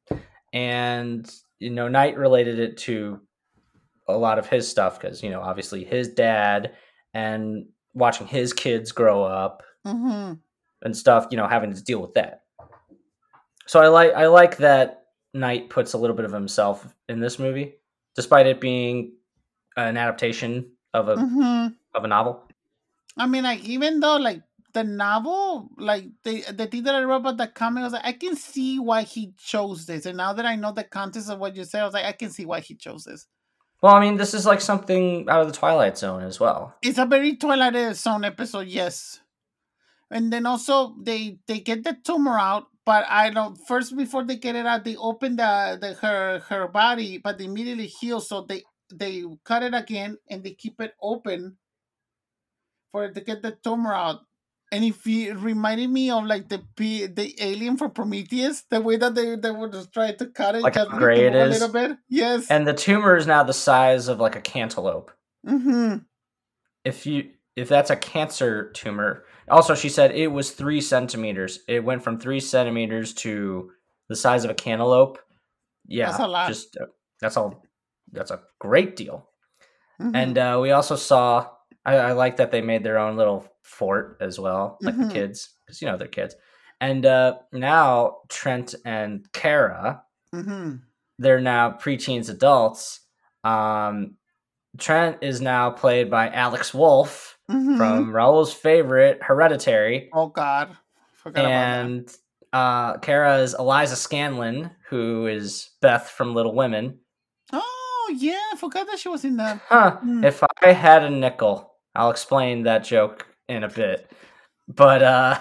Speaker 1: and you know, Knight related it to a lot of his stuff because you know obviously his dad and watching his kids grow up
Speaker 2: Mm-hmm.
Speaker 1: and stuff, you know, having to deal with that. So I like I like that Knight puts a little bit of himself in this movie, despite it being an adaptation of a
Speaker 2: Mm-hmm.
Speaker 1: of a novel.
Speaker 2: I mean, like, even though, like, the novel, like, the the thing that I wrote about the comic, I was like, I can see why he chose this. And now that I know the context of what you said, I was like, I can see why he chose this.
Speaker 1: Well, I mean, this is like something out of the Twilight Zone as well.
Speaker 2: It's a very Twilight Zone episode, yes. And then also they they get the tumor out, but I don't. First, before they get it out, they open the, the her her body, but they immediately heal. So they they cut it again and they keep it open for it to get the tumor out. And if it reminded me of like the P, the alien from Prometheus, the way that they they would just try to cut it,
Speaker 1: Like
Speaker 2: just
Speaker 1: how
Speaker 2: need to
Speaker 1: gray it
Speaker 2: move a little
Speaker 1: is,
Speaker 2: bit. Yes.
Speaker 1: and the tumor is now the size of like a cantaloupe.
Speaker 2: Mm-hmm.
Speaker 1: If you if that's a cancer tumor, also she said it was three centimeters. It went from three centimeters to the size of a cantaloupe.
Speaker 2: That's
Speaker 1: Yeah,
Speaker 2: a lot.
Speaker 1: just uh, that's all. That's a great deal.
Speaker 2: Mm-hmm.
Speaker 1: And uh, we also saw. I, I like that they made their own little fort as well, like the
Speaker 2: Mm-hmm.
Speaker 1: kids, because you know they're kids. And uh, now Trent and Kara,
Speaker 2: Mm-hmm.
Speaker 1: they're now preteens adults. Um, Trent is now played by Alex Wolff
Speaker 2: Mm-hmm.
Speaker 1: from Raul's favorite Hereditary,
Speaker 2: Oh God, forgot about that.
Speaker 1: and uh, Kara is Eliza Scanlon, who is Beth from Little Women.
Speaker 2: Oh yeah, I forgot that she was in that.
Speaker 1: Huh.
Speaker 2: Mm.
Speaker 1: If I had a nickel, I'll explain that joke in a bit. But uh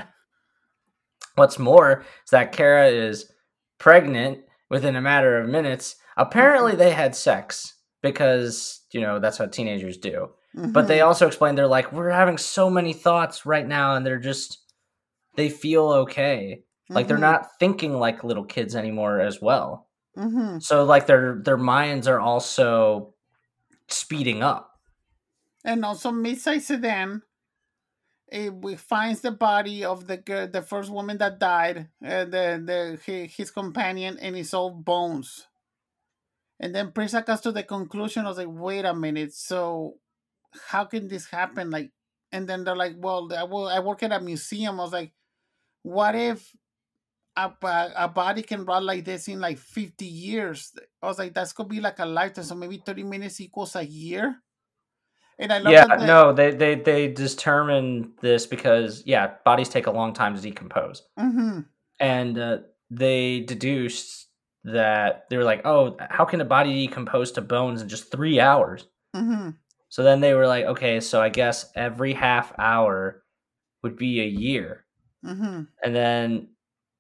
Speaker 1: what's more is that Kara is pregnant within a matter of minutes. Apparently they had sex because, you know, that's what teenagers do. But they
Speaker 2: Mm-hmm.
Speaker 1: also explained they're like, we're having so many thoughts right now and they're just they feel okay. Like they're
Speaker 2: Mm-hmm.
Speaker 1: not thinking like little kids anymore as well.
Speaker 2: Mm-hmm.
Speaker 1: So like their their minds are also speeding up.
Speaker 2: And also Midnight Sedan, it, we finds the body of the girl, the first woman that died, uh, the the his, his companion, and it's all bones. And then Prince comes to the conclusion. I was like, wait a minute, so how can this happen? Like, and then they're like, well, I, will, I work at a museum. I was like, what if a, a, a body can rot like this in like fifty years? I was like, that's gonna be like a lifetime. So maybe thirty minutes equals a year. And I love
Speaker 1: Yeah,
Speaker 2: that the
Speaker 1: no, they they they determine this because yeah, bodies take a long time to decompose,
Speaker 2: mm-hmm,
Speaker 1: and uh, they deduced that they were like, oh, how can a body decompose to bones in just three hours?
Speaker 2: mm-hmm,
Speaker 1: So then they were like, okay, so I guess every half hour would be a year,
Speaker 2: mm-hmm.
Speaker 1: and then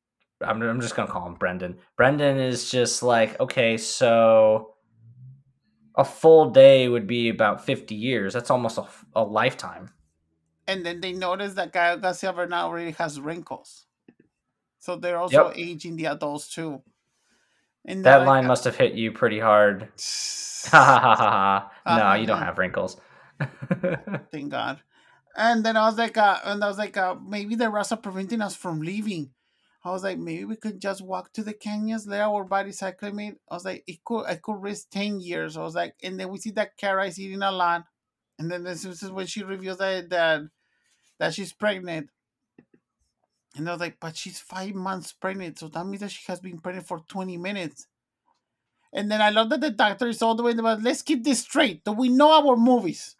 Speaker 1: I'm, I'm just gonna call him Brendan. Brendan is just like, okay, so a full day would be about fifty years. That's almost a, a lifetime.
Speaker 2: And then they notice that Gael Garcia Bernal already has wrinkles, so they're also
Speaker 1: Yep.
Speaker 2: aging the adults too. And
Speaker 1: that
Speaker 2: like,
Speaker 1: line must have hit you pretty hard. Ha ha ha ha! No,
Speaker 2: uh,
Speaker 1: you don't have wrinkles.
Speaker 2: Thank God. And then I was like, uh, and I was like, uh, maybe the rest are preventing us from leaving. I was like, maybe we could just walk to the canyons, let our bodies acclimate. I was like, it could, I could risk ten years. I was like, and then we see that Kara is eating a lot, and then this is when she reveals that that that she's pregnant. And I was like, but she's five months pregnant, so that means that she has been pregnant for twenty minutes. And then I love that the doctor is all the way in the back. Let's keep this straight. Do we know our movies?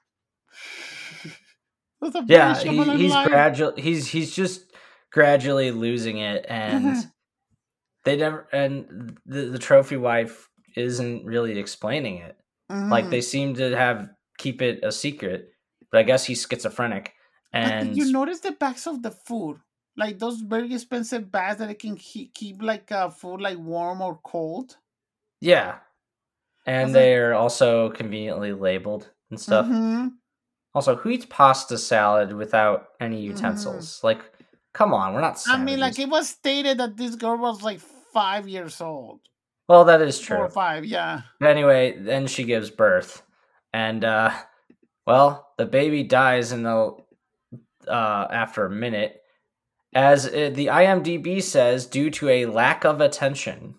Speaker 1: Yeah, he, he's gradual. He's he's just gradually losing it, and they never. And the the trophy wife isn't really explaining it. Mm-hmm. Like they seem to have keep it a secret, but I guess he's schizophrenic. And
Speaker 2: but did you notice the bags of the food? Like those very expensive bags that it can keep, keep like uh, food like warm or cold.
Speaker 1: Yeah, and they are also conveniently labeled and stuff.
Speaker 2: Mm-hmm.
Speaker 1: Also, who eats pasta salad without any utensils? Mm-hmm. Like, come on, we're not savages.
Speaker 2: I mean, like, it was stated that this girl was, like, five years old.
Speaker 1: Well, that is true.
Speaker 2: Four or five, yeah.
Speaker 1: But anyway, then she gives birth. And, uh, well, the baby dies in the uh, after a minute. As it, the I M D B says, due to a lack of attention.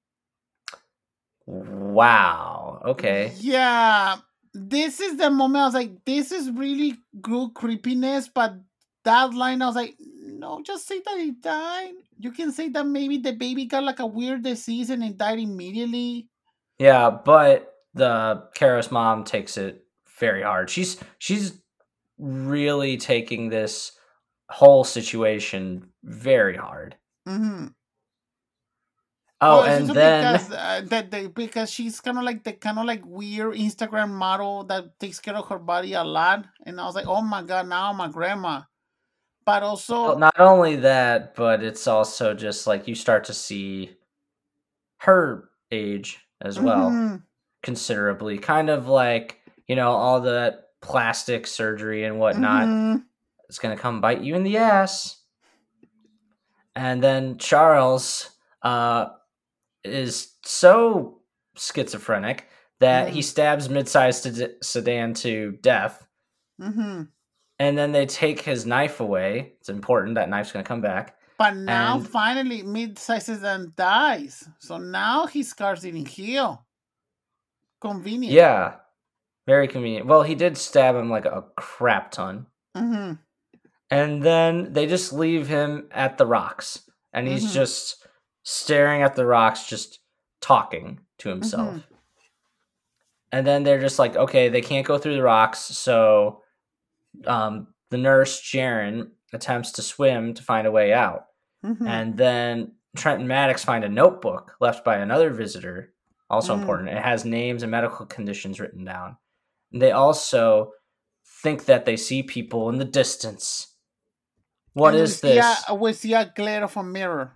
Speaker 1: Wow. Okay.
Speaker 2: Yeah. This is the moment I was like, this is really good creepiness, but that line I was like, no, just say that he died. You can say that maybe the baby got like a weird disease and it died immediately.
Speaker 1: Yeah, but the Kara's mom takes it very hard. She's she's really taking this whole situation very hard.
Speaker 2: Mm-hmm.
Speaker 1: Oh, well, and then
Speaker 2: because, uh, that they, because she's kind of like the kind of like weird Instagram model that takes care of her body a lot, and I was like, oh my god, now I'm a grandma. But also,
Speaker 1: well, not only that, but it's also just like you start to see her age as well, mm-hmm. considerably. Kind of like, you know, all the plastic surgery and whatnot. Mm-hmm. It's gonna come bite you in the ass. And then Charles, uh. is so schizophrenic that mm. he stabs mid-sized sedan to death.
Speaker 2: Mm-hmm.
Speaker 1: And then they take his knife away. It's important. That knife's going to come back.
Speaker 2: But now, and finally, mid-sized sedan dies. So now his scars didn't heal. Convenient.
Speaker 1: Yeah. Very convenient. Well, he did stab him like a crap ton.
Speaker 2: Mm-hmm.
Speaker 1: And then they just leave him at the rocks. And he's mm-hmm. just staring at the rocks, just talking to himself. Mm-hmm. And then they're just like, okay, they can't go through the rocks, so um, the nurse, Sharon, attempts to swim to find a way out. Mm-hmm. And then Trent and Maddox find a notebook left by another visitor, also mm-hmm. important. It has names and medical conditions written down. And they also think that they see people in the distance. What and is
Speaker 2: we
Speaker 1: this?
Speaker 2: See a, we see a glare of a mirror.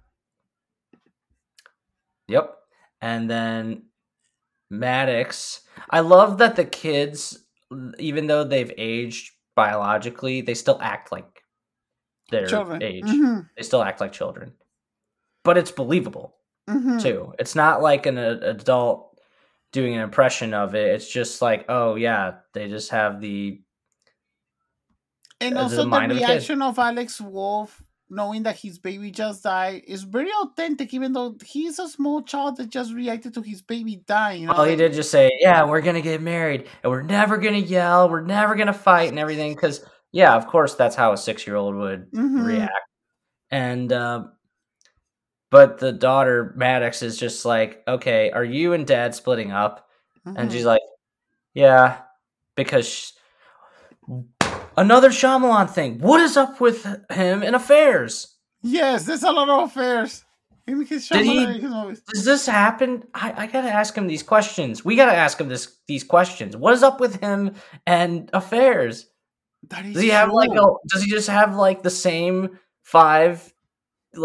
Speaker 1: Yep. And then Maddox. I love that the kids, even though they've aged biologically, they still act like their children. age. Mm-hmm. They still act like children. But it's believable, mm-hmm. too. It's not like an a, adult doing an impression of it. It's just like, oh, yeah, they just have the
Speaker 2: And also the, the reaction of, of Alex Wolff, knowing that his baby just died, is very authentic, even though he's a small child that just reacted to his baby dying. You know?
Speaker 1: Well, he did just say, yeah, we're going to get married, and we're never going to yell, we're never going to fight and everything, because, yeah, of course, that's how a six-year-old would mm-hmm. react. And, uh, but the daughter, Maddox, is just like, okay, are you and Dad splitting up? Mm-hmm. And she's like, yeah, because... She, Another Shyamalan thing. What is up with him in affairs?
Speaker 2: Yes, there's a lot of affairs.
Speaker 1: Did he, does this happen? I, I gotta ask him these questions. We gotta ask him this these questions. What is up with him and affairs?
Speaker 2: That is
Speaker 1: does he have
Speaker 2: true.
Speaker 1: like a? Does he just have like the same five like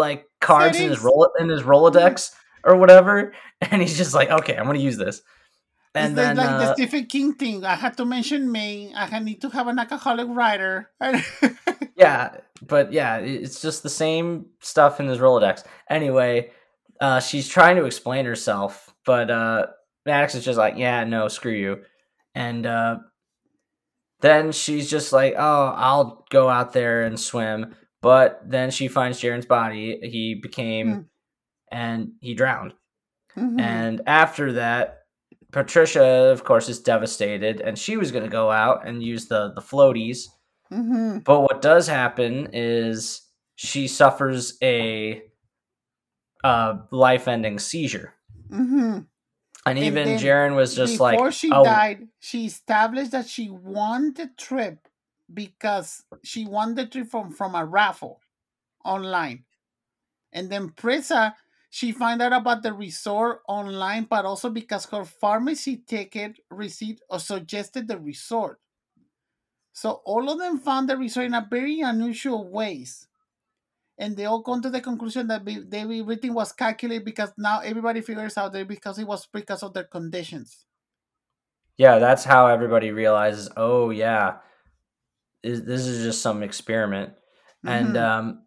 Speaker 1: cards in his
Speaker 2: settings.
Speaker 1: roll in his Rolodex or whatever, and he's just like, okay, I'm gonna use this.
Speaker 2: It's
Speaker 1: And
Speaker 2: like,
Speaker 1: then
Speaker 2: like the
Speaker 1: uh,
Speaker 2: Stephen King thing. I had to mention May. I had need to have an alcoholic writer.
Speaker 1: yeah, but yeah, it's just the same stuff in his Rolodex. Anyway, uh, she's trying to explain herself, but uh, Maddox is just like, yeah, no, screw you. And uh, then she's just like, oh, I'll go out there and swim. But then she finds Jaren's body. He became, and he drowned.
Speaker 2: Mm-hmm.
Speaker 1: And after that, Patricia, of course, is devastated, and she was going to go out and use the, the floaties.
Speaker 2: Mm-hmm.
Speaker 1: But what does happen is she suffers a uh, life-ending seizure.
Speaker 2: Mm-hmm.
Speaker 1: And even
Speaker 2: then
Speaker 1: Jaren was just
Speaker 2: before
Speaker 1: like,
Speaker 2: Before she
Speaker 1: oh,
Speaker 2: died, she established that she won the trip because she won the trip from, from a raffle online. And then Prisa, she found out about the resort online, but also because her pharmacy ticket receipt or suggested the resort. So all of them found the resort in a very unusual ways. And they all come to the conclusion that be, they, everything was calculated because now everybody figures out that because it was because of their conditions.
Speaker 1: Yeah, that's how everybody realizes, oh, yeah, this is just some experiment. Mm-hmm. And um,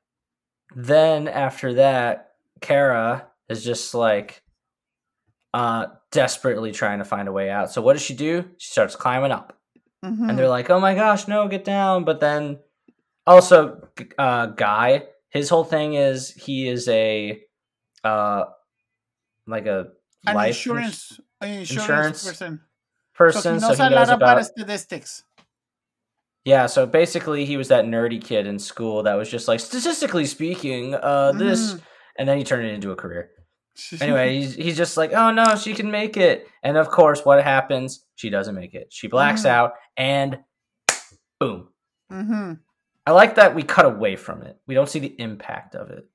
Speaker 1: then after that, Kara is just like uh, desperately trying to find a way out. So what does she do? She starts climbing up. Mm-hmm. And they're like, oh my gosh, no, get down. But then also, uh, Guy, his whole thing is he is a, uh, like a
Speaker 2: An
Speaker 1: life
Speaker 2: insurance,
Speaker 1: ins-
Speaker 2: insurance, insurance person.
Speaker 1: person.
Speaker 2: So he knows,
Speaker 1: so he
Speaker 2: a
Speaker 1: knows
Speaker 2: lot
Speaker 1: about,
Speaker 2: about statistics.
Speaker 1: Yeah, so basically he was that nerdy kid in school that was just like, statistically speaking, uh, this, mm-hmm. and then he turned it into a career. Anyway, he's, he's just like, oh no, she can make it. And of course, what happens? She doesn't make it. She blacks mm-hmm. out, and boom.
Speaker 2: Mm-hmm.
Speaker 1: I like that we cut away from it. We don't see the impact of it.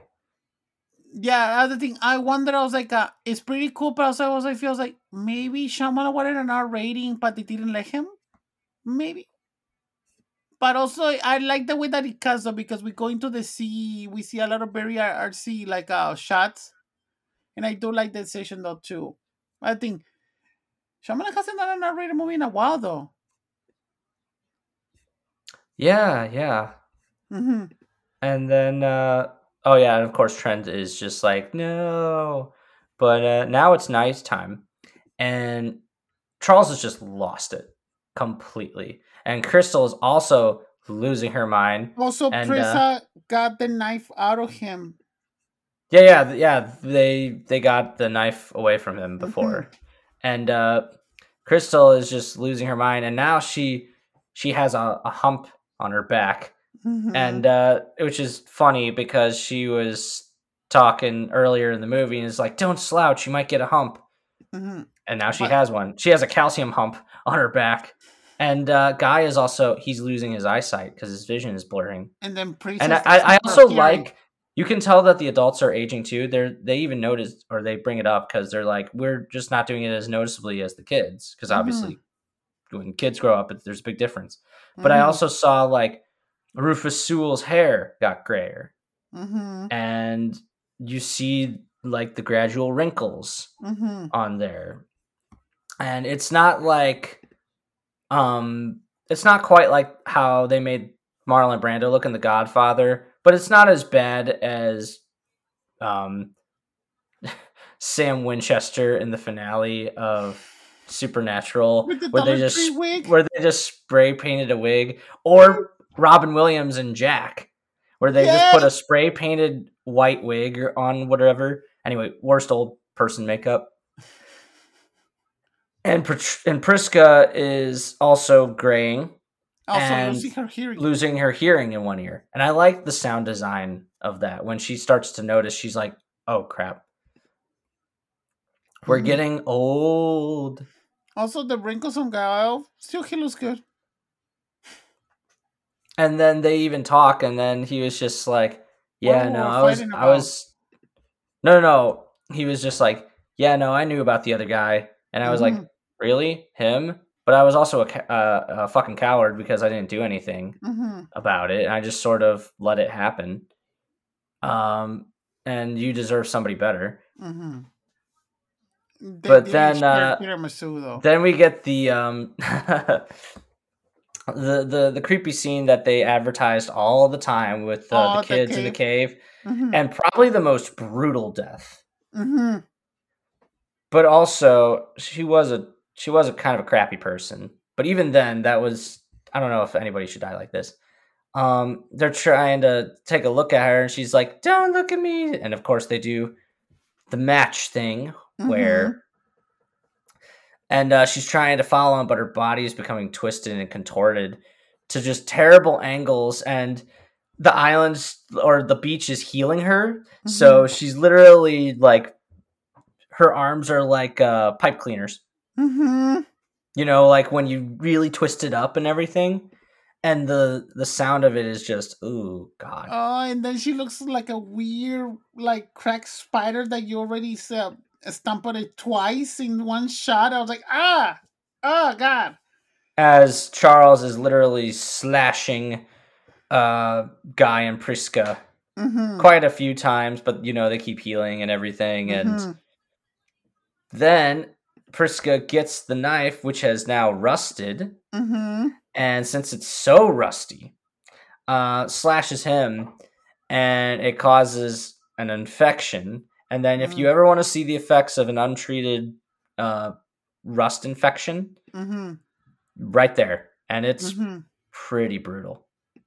Speaker 2: Yeah, that's the thing. I wonder, I was like, uh, it's pretty cool, but also I was like, feels like maybe Shyamalan wanted an R rating, but they didn't let him. Maybe. But also, I like the way that it cuts, though, because we go into the sea, we see a lot of very artsy, like, uh, shots. And I do like that section, though, too. I think Shyamalan hasn't done an R-rated movie in a while, though.
Speaker 1: Yeah, yeah.
Speaker 2: Mm-hmm.
Speaker 1: And then, uh, oh yeah, and of course Trent is just like, no. But uh, now it's nighttime, and Charles has just lost it completely. And Crystal is also losing her mind.
Speaker 2: Also,
Speaker 1: and,
Speaker 2: Prisa
Speaker 1: uh,
Speaker 2: got the knife out of him.
Speaker 1: Yeah, yeah, yeah. They they got the knife away from him before. Mm-hmm. And uh, Crystal is just losing her mind, and now she she has a, a hump on her back.
Speaker 2: Mm-hmm.
Speaker 1: And uh, which is funny because she was talking earlier in the movie and is like, don't slouch, you might get a hump.
Speaker 2: Mm-hmm.
Speaker 1: And now she
Speaker 2: but-
Speaker 1: has one. She has a calcium hump on her back. And uh, Guy is also, he's losing his eyesight because his vision is blurring.
Speaker 2: And then
Speaker 1: And I, I also like, you can tell that the adults are aging too. They're, they even notice, or they bring it up because they're like, we're just not doing it as noticeably as the kids. Because obviously mm-hmm. when kids grow up, there's a big difference. But mm-hmm. I also saw like, Rufus Sewell's hair got grayer.
Speaker 2: Mm-hmm.
Speaker 1: And you see like the gradual wrinkles
Speaker 2: mm-hmm.
Speaker 1: on there. And it's not like um it's not quite like how they made Marlon Brando look in The Godfather, but it's not as bad as um Sam Winchester in the finale of Supernatural,
Speaker 2: the
Speaker 1: where they just
Speaker 2: wig?
Speaker 1: where they just spray painted a wig, or Robin Williams and Jack, where they yeah. just put a spray painted white wig on whatever. Anyway, worst old person makeup. And and Priska is also graying,
Speaker 2: also losing her hearing,
Speaker 1: losing her hearing in one ear. And I like the sound design of that. When she starts to notice, she's like, "Oh crap, we're mm-hmm. getting old."
Speaker 2: Also, the wrinkles on Gael, still he looks good.
Speaker 1: And then they even talk, and then he was just like, "Yeah, no, I was, I was, no, no, no." He was just like, "Yeah, no, I knew about the other guy," and I was mm-hmm. like, "Really, him?" But I was also a, uh, a fucking coward because I didn't do anything
Speaker 2: mm-hmm.
Speaker 1: about it, and I just sort of let it happen. Um, and you deserve somebody better.
Speaker 2: Mm-hmm. They
Speaker 1: But
Speaker 2: didn't
Speaker 1: then,
Speaker 2: share
Speaker 1: uh,
Speaker 2: tiramisu though.
Speaker 1: then we get the um, the the the creepy scene that they advertised all the time with uh, the
Speaker 2: Oh, the
Speaker 1: kids in the
Speaker 2: cave.
Speaker 1: cave,
Speaker 2: Mm-hmm.
Speaker 1: and probably the most brutal death.
Speaker 2: Mm-hmm.
Speaker 1: But also, she was a she was a kind of a crappy person. But even then, that was I don't know if anybody should die like this. Um, they're trying to take a look at her, and she's like, "Don't look at me!" And of course, they do the match thing
Speaker 2: Mm-hmm.
Speaker 1: where, and uh, she's trying to follow him, but her body is becoming twisted and contorted to just terrible angles, and the islands or the beach is healing her,
Speaker 2: Mm-hmm.
Speaker 1: so she's literally like, her arms are like uh, pipe cleaners.
Speaker 2: Mm-hmm.
Speaker 1: You know, like when you really twist it up and everything. And the the sound of it is just, ooh, God.
Speaker 2: Oh, and then she looks like a weird, like cracked spider that you already uh, stamped it twice in one shot. I was like, ah, oh God.
Speaker 1: As Charles is literally slashing uh, Guy and Priska
Speaker 2: Mm-hmm.
Speaker 1: quite a few times, but you know they keep healing and everything, and
Speaker 2: Mm-hmm.
Speaker 1: then Priska gets the knife, which has now rusted,
Speaker 2: Mm-hmm.
Speaker 1: and since it's so rusty, uh, slashes him, and it causes an infection. And then, if you ever want to see the effects of an untreated uh, rust infection,
Speaker 2: Mm-hmm.
Speaker 1: right there, and it's
Speaker 2: Mm-hmm.
Speaker 1: pretty brutal.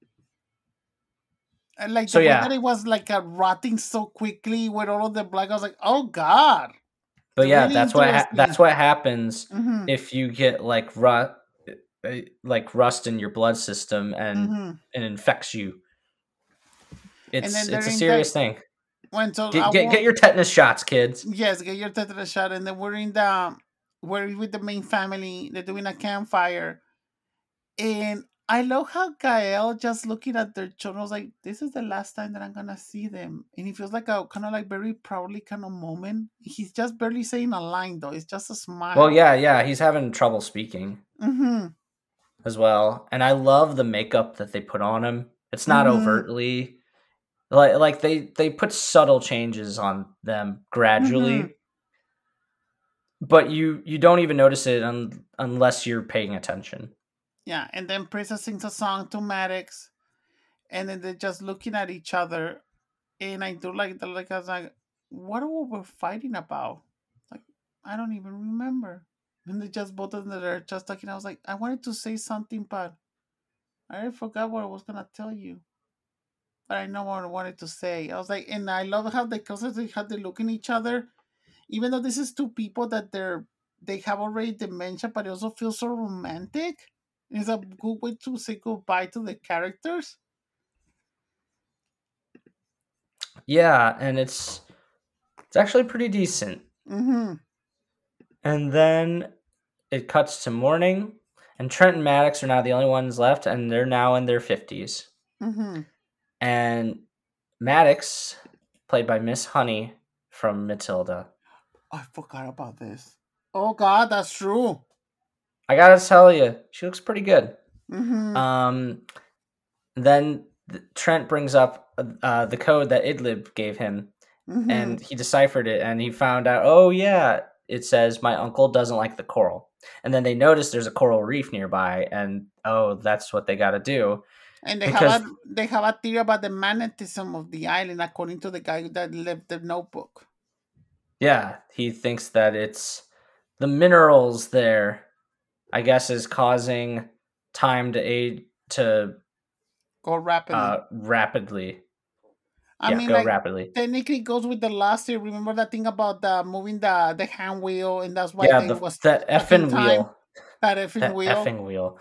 Speaker 2: And like
Speaker 1: So
Speaker 2: the way
Speaker 1: yeah,
Speaker 2: that it was like uh, rotting so quickly with all of the black, I was like, oh God.
Speaker 1: but yeah,
Speaker 2: Really
Speaker 1: that's what ha-
Speaker 2: interesting.
Speaker 1: that's what happens
Speaker 2: Mm-hmm.
Speaker 1: if you get like rust, like rust in your blood system, and
Speaker 2: Mm-hmm.
Speaker 1: it infects you.
Speaker 2: And
Speaker 1: It's
Speaker 2: then
Speaker 1: it's a
Speaker 2: during
Speaker 1: serious
Speaker 2: the
Speaker 1: thing.
Speaker 2: when so I
Speaker 1: Get get get
Speaker 2: won't
Speaker 1: your tetanus shots, kids.
Speaker 2: yes, get your tetanus shot, and then we're in the we're with the main family. They're doing a campfire, and I love how Gael just looking at their children was like, "This is the last time that I'm gonna see them," and he feels like a kind of like very proudly kind of moment. He's just barely saying a line though; it's just a smile.
Speaker 1: Well, yeah, yeah, he's having trouble speaking
Speaker 2: Mm-hmm.
Speaker 1: as well, and I love the makeup that they put on him. It's not
Speaker 2: Mm-hmm.
Speaker 1: overtly like like they they put subtle changes on them
Speaker 2: Mm-hmm.
Speaker 1: gradually, but you you don't even notice it un, unless you're paying attention.
Speaker 2: Yeah, and then Prisa sings a song to Maddox, and then they're just looking at each other, and I do like the like I was like, what are we fighting about? Like I don't even remember. And they just both of them are just talking. I was like, I wanted to say something, but I already forgot what I was gonna tell you. But I know what I wanted to say. I was like, and I love how they constantly how they look in each other, even though this is two people that they're they have already dementia, but it also feels so romantic. It's a good way to say goodbye to the characters.
Speaker 1: Yeah, and it's it's actually pretty decent.
Speaker 2: Mm-hmm.
Speaker 1: And then it cuts to morning, and Trent and Maddox are now the only ones left, and they're now in their fifties.
Speaker 2: Mm-hmm.
Speaker 1: And Maddox, played by Miss Honey from Matilda.
Speaker 2: I forgot about this. Oh God, that's true.
Speaker 1: I gotta tell you, she looks pretty good.
Speaker 2: Mm-hmm.
Speaker 1: Um, then Trent brings up uh, the code that Idlib gave him,
Speaker 2: Mm-hmm.
Speaker 1: and he deciphered it, and he found out, oh yeah, it says my uncle doesn't like the coral. And then they notice there's a coral reef nearby, and oh, that's what they got to do.
Speaker 2: And they
Speaker 1: Because
Speaker 2: have a they have a theory about the magnetism of the island, according to the guy that left the notebook.
Speaker 1: yeah, he thinks that it's the minerals there, I guess, is causing time to aid to
Speaker 2: Go rapidly.
Speaker 1: uh, rapidly.
Speaker 2: I
Speaker 1: yeah,
Speaker 2: mean,
Speaker 1: go
Speaker 2: like
Speaker 1: rapidly.
Speaker 2: technically goes with the last year. Remember that thing about the moving the the hand wheel, and that's why
Speaker 1: Yeah,
Speaker 2: they
Speaker 1: the
Speaker 2: was
Speaker 1: the
Speaker 2: stuck in
Speaker 1: effing
Speaker 2: time.
Speaker 1: wheel.
Speaker 2: That effing
Speaker 1: That
Speaker 2: wheel.
Speaker 1: effing wheel.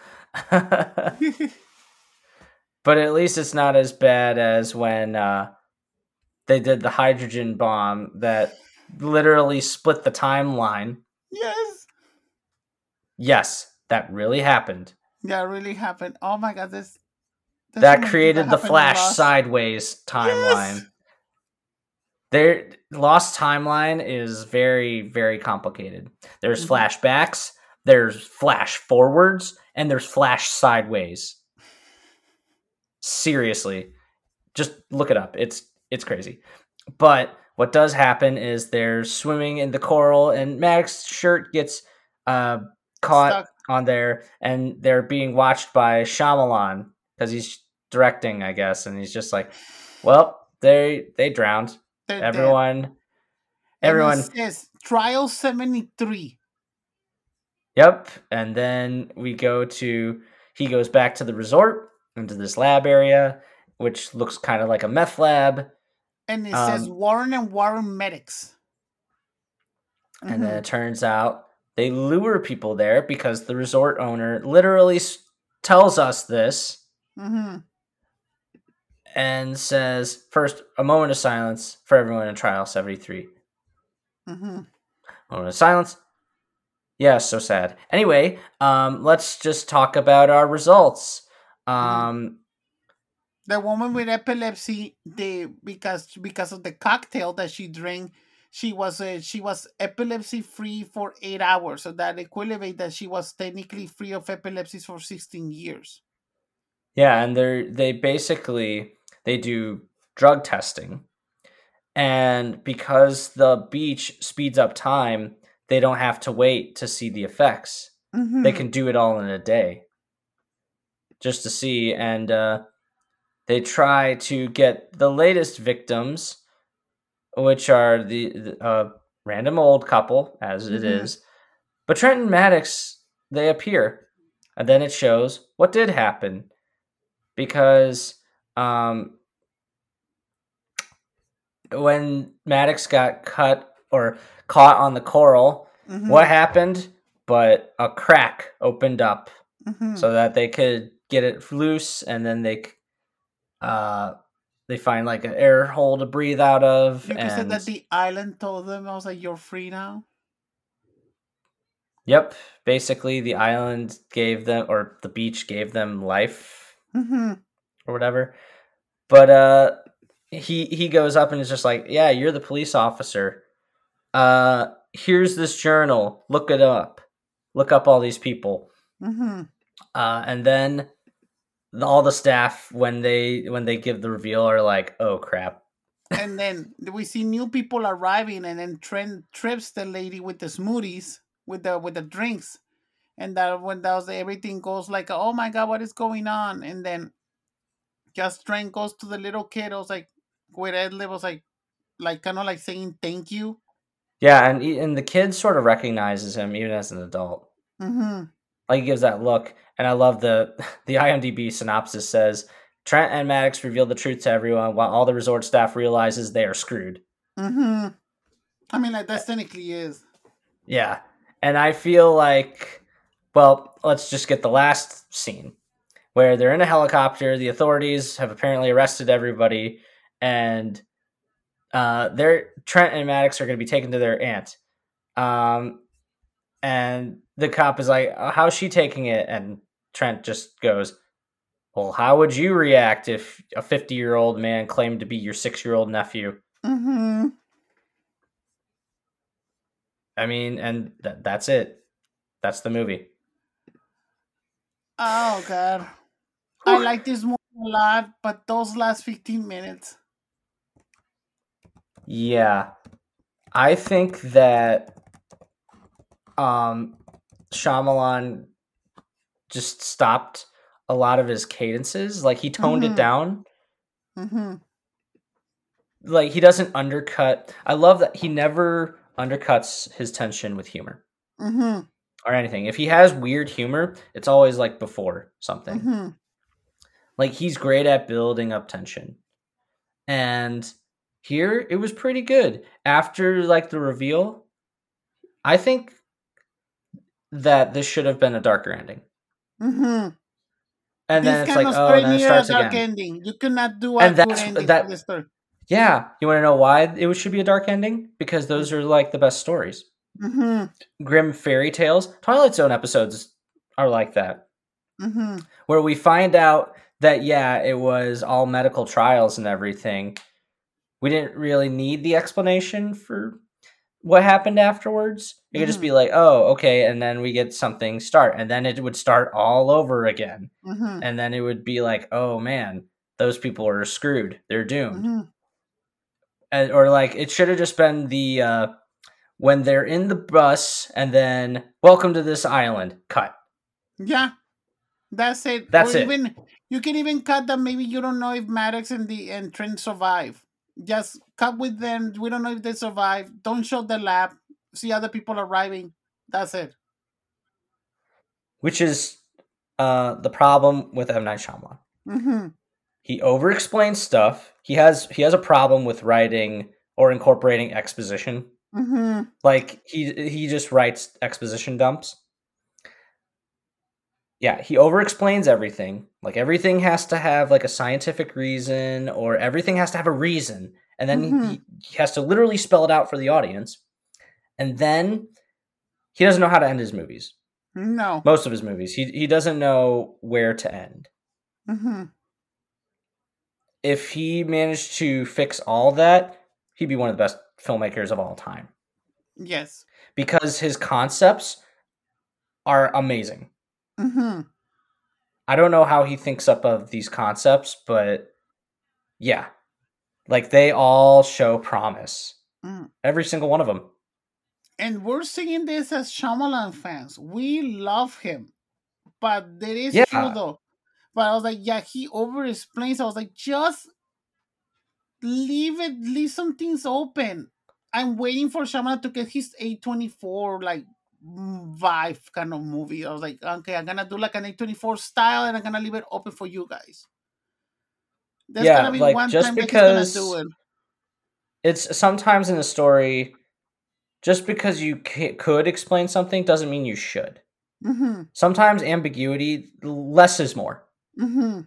Speaker 1: But at least it's not as bad as when uh, they did the hydrogen bomb that literally split the timeline.
Speaker 2: Yes.
Speaker 1: Yes, that really happened.
Speaker 2: Yeah, it really happened. Oh my God, this
Speaker 1: That created the Flash sideways timeline.
Speaker 2: Yes.
Speaker 1: Their Lost timeline is very, very complicated. There's
Speaker 2: Mhm.
Speaker 1: flashbacks, there's flash forwards, and there's flash sideways. Seriously, just look it up. It's it's crazy. But what does happen is they're swimming in the coral, and Maddox's shirt gets uh, caught
Speaker 2: Stuck.
Speaker 1: on there, and they're being watched by Shyamalan because he's directing, I guess, and he's just like, "Well, they they drowned.
Speaker 2: They're dead.
Speaker 1: Everyone,
Speaker 2: And
Speaker 1: everyone."
Speaker 2: it says trial seventy-three.
Speaker 1: Yep. And then we go to he goes back to the resort into this lab area, which looks kind of like a meth lab.
Speaker 2: And it says
Speaker 1: Um,
Speaker 2: Warren and Warren Medics.
Speaker 1: And then
Speaker 2: Mhm.
Speaker 1: it turns out they lure people there because the resort owner literally s- tells us this
Speaker 2: Mhm.
Speaker 1: and says, first, a moment of silence for everyone in trial seventy-three.
Speaker 2: Mhm.
Speaker 1: Moment of silence. Yeah, so sad. Anyway, um, let's just talk about our results. Um,
Speaker 2: The woman with epilepsy, they because because of the cocktail that she drank, she was uh, she was epilepsy free for eight hours. So that equates that she was technically free of epilepsy for sixteen years.
Speaker 1: Yeah, and they're they basically they do drug testing. And because the beach speeds up time, they don't have to wait to see the effects.
Speaker 2: Mm-hmm.
Speaker 1: They can do it all in a day. Just to see, and uh, they try to get the latest victims, which are the, the uh, random old couple, as it
Speaker 2: Mhm.
Speaker 1: is. But Trent and Maddox, they appear, and then it shows what did happen. Because um, when Maddox got cut or caught on the coral,
Speaker 2: Mhm.
Speaker 1: what happened? But a crack opened up
Speaker 2: Mhm.
Speaker 1: so that they could get it loose, and then they c- uh they find like an air hole to breathe out of.
Speaker 2: You can say
Speaker 1: And
Speaker 2: that the island told them, I was like, you're free now.
Speaker 1: yep, basically the island gave them, or the beach gave them life
Speaker 2: Mm-hmm.
Speaker 1: or whatever. But uh he he goes up and is just like, yeah, you're the police officer. Uh here's this journal. Look it up. Look up all these people.
Speaker 2: Mm-hmm.
Speaker 1: Uh and then all the staff, when they when they give the reveal, are like, oh crap.
Speaker 2: And then we see new people arriving, and then Trent trips the lady with the smoothies, with the with the drinks, and that when that was everything goes like, oh my god, what is going on? And then just Trent goes to the little kid. I was like, with Ed was like, like kind of like saying thank you.
Speaker 1: Yeah, and he- and the kid sort of recognizes him even as an adult.
Speaker 2: Mm-hmm.
Speaker 1: Like he gives that look, and I love the the IMDb synopsis says Trent and Maddox reveal the truth to everyone, while all the resort staff realizes they are screwed.
Speaker 2: Mm-hmm. I mean, like that technically is.
Speaker 1: Yeah, and I feel like, well, let's just get the last scene where they're in a helicopter. The authorities have apparently arrested everybody, and uh, they're Trent and Maddox are going to be taken to their aunt. Um, and the cop is like, "Uh, how's she taking it?" And Trent just goes, well, how would you react if a fifty-year-old man claimed to be your six-year-old nephew?
Speaker 2: Mm-hmm.
Speaker 1: I mean, and th- that's it. That's the movie.
Speaker 2: Oh god, I like this movie a lot, but those last fifteen minutes.
Speaker 1: Yeah. I think that um Shyamalan just stopped a lot of his cadences. Like he toned
Speaker 2: Mhm.
Speaker 1: it down.
Speaker 2: Mm-hmm.
Speaker 1: Like he doesn't undercut. I love that he never undercuts his tension with humor
Speaker 2: Mm-hmm.
Speaker 1: or anything. If he has weird humor, it's always like before something.
Speaker 2: Mm-hmm.
Speaker 1: Like he's great at building up tension. And here it was pretty good. After like the reveal, I think that this should have been a darker ending.
Speaker 2: Mm-hmm.
Speaker 1: And
Speaker 2: This
Speaker 1: then it's
Speaker 2: kind
Speaker 1: like,
Speaker 2: of
Speaker 1: oh,
Speaker 2: story
Speaker 1: and then it
Speaker 2: needed a
Speaker 1: starts
Speaker 2: dark
Speaker 1: again.
Speaker 2: ending. You cannot do a
Speaker 1: And
Speaker 2: good
Speaker 1: that's
Speaker 2: ending
Speaker 1: that
Speaker 2: for this story.
Speaker 1: Yeah, you want to know why it should be a dark ending? Because those are like the best stories.
Speaker 2: Mm-hmm.
Speaker 1: Grim fairy tales. Twilight Zone episodes are like that.
Speaker 2: Mm-hmm.
Speaker 1: Where we find out that yeah, it was all medical trials and everything. We didn't really need the explanation for what happened afterwards. It could just be like, oh, okay, and then we get something start, and then it would start all over again.
Speaker 2: Mm-hmm.
Speaker 1: And then it would be like, oh man, those people are screwed. They're doomed.
Speaker 2: Mm-hmm.
Speaker 1: And, or like it should have just been the uh, when they're in the bus and then welcome to this island. Cut.
Speaker 2: Yeah, that's it. Or
Speaker 1: That's it.
Speaker 2: even you can even cut that. Maybe you don't know if Maddox and the and Trent survive. Just cut with them. We don't know if they survive. Don't show the lab. See other people arriving. That's it.
Speaker 1: Which is uh, the problem with M. Night Shyamalan.
Speaker 2: Mm-hmm.
Speaker 1: He over-explains stuff. He has he has a problem with writing or incorporating exposition.
Speaker 2: Mm-hmm.
Speaker 1: Like he he just writes exposition dumps. Yeah, he over-explains everything. Like everything has to have like a scientific reason, or everything has to have a reason, and then
Speaker 2: Mm-hmm.
Speaker 1: he, he has to literally spell it out for the audience. And then he doesn't know how to end his movies.
Speaker 2: No.
Speaker 1: Most of his movies, he he doesn't know where to end.
Speaker 2: Mm-hmm.
Speaker 1: If he managed to fix all that, he'd be one of the best filmmakers of all time.
Speaker 2: Yes.
Speaker 1: Because his concepts are amazing.
Speaker 2: Mm-hmm.
Speaker 1: I don't know how he thinks up of these concepts, but yeah. Like they all show promise.
Speaker 2: Mm.
Speaker 1: Every single one of them.
Speaker 2: And we're seeing this as Shyamalan fans. We love him. But that is
Speaker 1: Yeah.
Speaker 2: true though. But I was like, yeah, he over explains. I was like, just leave it, leave some things open. I'm waiting for Shyamalan to get his A twenty-four like mm, vibe kind of movie. I was like, okay, I'm gonna do like an A twenty-four style, and I'm gonna leave it open for you guys. There's
Speaker 1: Yeah,
Speaker 2: gonna be
Speaker 1: like
Speaker 2: one
Speaker 1: just
Speaker 2: time that he's gonna
Speaker 1: because
Speaker 2: do it.
Speaker 1: it's sometimes in a story, just because you ca- could explain something doesn't mean you should.
Speaker 2: Mm-hmm.
Speaker 1: Sometimes ambiguity, less is more.
Speaker 2: Mm-hmm.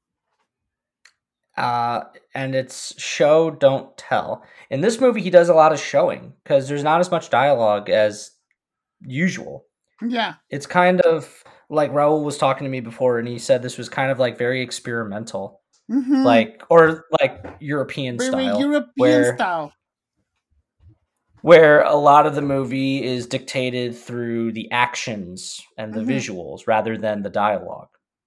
Speaker 1: Uh, and it's show, don't tell. In this movie, he does a lot of showing because there's not as much dialogue as usual.
Speaker 2: Yeah.
Speaker 1: It's kind of like Raul was talking to me before, and he said this was kind of like very experimental,
Speaker 2: Mm-hmm.
Speaker 1: like or like European
Speaker 2: Very
Speaker 1: style,
Speaker 2: European
Speaker 1: where
Speaker 2: style.
Speaker 1: where a lot of the movie is dictated through the actions and the
Speaker 2: Mhm.
Speaker 1: visuals rather than the dialogue.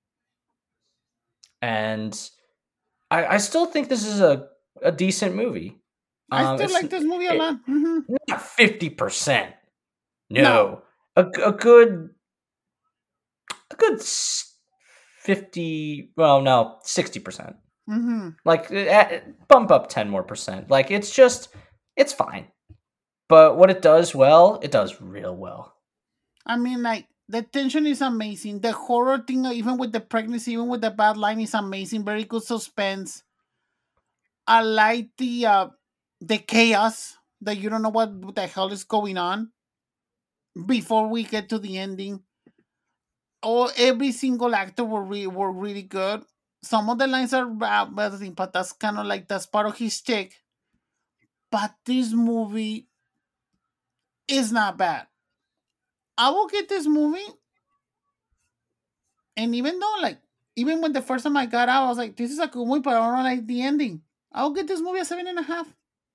Speaker 1: And I, I still think this is a, a decent movie.
Speaker 2: I
Speaker 1: Um,
Speaker 2: still
Speaker 1: it's
Speaker 2: like this movie a
Speaker 1: it-
Speaker 2: lot. Mm-hmm.
Speaker 1: not fifty percent.
Speaker 2: No.
Speaker 1: No. A, a good a good s- fifty, well no, sixty percent.
Speaker 2: Mm-hmm.
Speaker 1: Like eh, bump up ten more percent. Like it's just it's fine. But what it does well, it does real well.
Speaker 2: I mean, like the tension is amazing. The horror thing, even with the pregnancy, even with the bad line, is amazing. Very good suspense. I like the uh, the chaos that you don't know what the hell is going on before we get to the ending. Oh, every single actor were re- were really good. Some of the lines are bad, but that's kind of like that's part of his stick. But this movie is not bad. I will get this movie, and even though like even when the first time I got out, I was like, "This is a good movie," but I don't like the ending. I'll get this movie a seven and a half.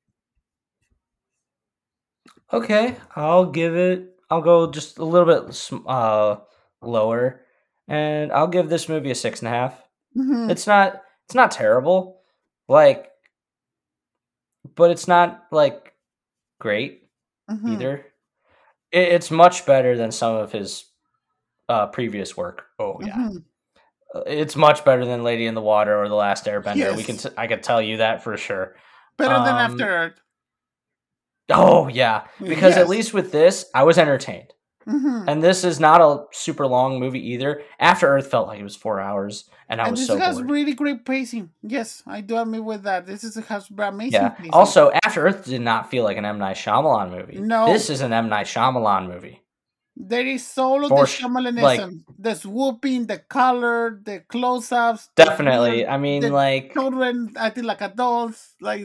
Speaker 1: Okay, I'll give it. I'll go just a little bit sm- uh lower, and I'll give this movie a six and a half.
Speaker 2: Mm-hmm.
Speaker 1: It's not. It's not terrible, like, but it's not like great
Speaker 2: Mm-hmm.
Speaker 1: either. It, it's much better than some of his uh previous work. Oh yeah,
Speaker 2: Mm-hmm.
Speaker 1: Uh, it's much better than Lady in the Water or The Last Airbender. We
Speaker 2: Yes.
Speaker 1: can. T- I can tell you that for sure.
Speaker 2: Better than
Speaker 1: Um,
Speaker 2: After Earth.
Speaker 1: Oh yeah, because at
Speaker 2: Yes.
Speaker 1: least with this, I was entertained.
Speaker 2: Mm-hmm.
Speaker 1: And this is not a super long movie either. After Earth felt like it was four hours, and I
Speaker 2: And
Speaker 1: was
Speaker 2: this
Speaker 1: so
Speaker 2: has
Speaker 1: bored.
Speaker 2: really great pacing. Yes, I do admit with that. This is has amazing
Speaker 1: Yeah.
Speaker 2: pacing.
Speaker 1: Also, After Earth did not feel like an M. Night Shyamalan movie.
Speaker 2: No.
Speaker 1: This is an M. Night Shyamalan movie.
Speaker 2: There is solo
Speaker 1: For
Speaker 2: the
Speaker 1: sh-
Speaker 2: Shyamalanism.
Speaker 1: like-
Speaker 2: the swooping, the color, the close-ups.
Speaker 1: Definitely.
Speaker 2: The,
Speaker 1: I mean,
Speaker 2: the
Speaker 1: like,
Speaker 2: children acting like adults. Like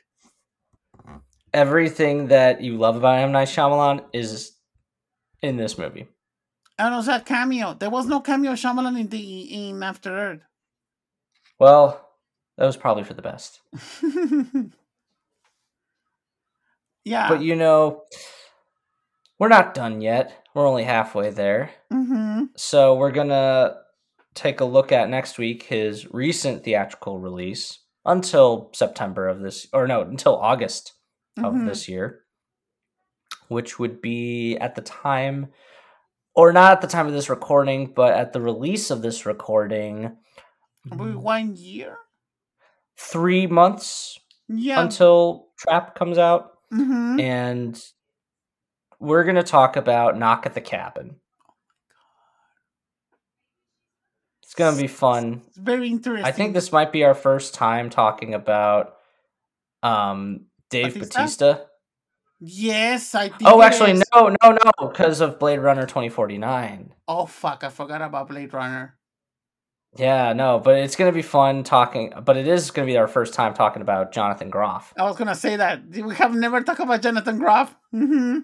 Speaker 1: everything that you love about M. Night Shyamalan is in this movie.
Speaker 2: and also a cameo. There was no cameo of Shyamalan in the in After Earth.
Speaker 1: Well, that was probably for the best.
Speaker 2: Yeah.
Speaker 1: But you know, we're not done yet. We're only halfway there.
Speaker 2: Mm-hmm.
Speaker 1: So we're gonna take a look at next week his recent theatrical release, until September of this, or no, until August of
Speaker 2: Mhm.
Speaker 1: this year, which would be at the time, or not at the time of this recording, but at the release of this recording,
Speaker 2: Maybe one year.
Speaker 1: three months
Speaker 2: Yeah.
Speaker 1: until Trap comes out,
Speaker 2: Mhm.
Speaker 1: and we're gonna talk about Knock at the Cabin. It's gonna be fun.
Speaker 2: It's very interesting.
Speaker 1: I think this might be our first time talking about um, Dave
Speaker 2: Batista?
Speaker 1: Batista.
Speaker 2: Yes, I think.
Speaker 1: Oh,
Speaker 2: it
Speaker 1: actually,
Speaker 2: is.
Speaker 1: no, no, no, because of Blade Runner twenty forty-nine.
Speaker 2: Oh fuck! I forgot about Blade Runner.
Speaker 1: Yeah, no, but it's gonna be fun talking. But it is gonna be our first time talking about Jonathan Groff.
Speaker 2: I was gonna say that we have never talked about Jonathan Groff. Mm-hmm.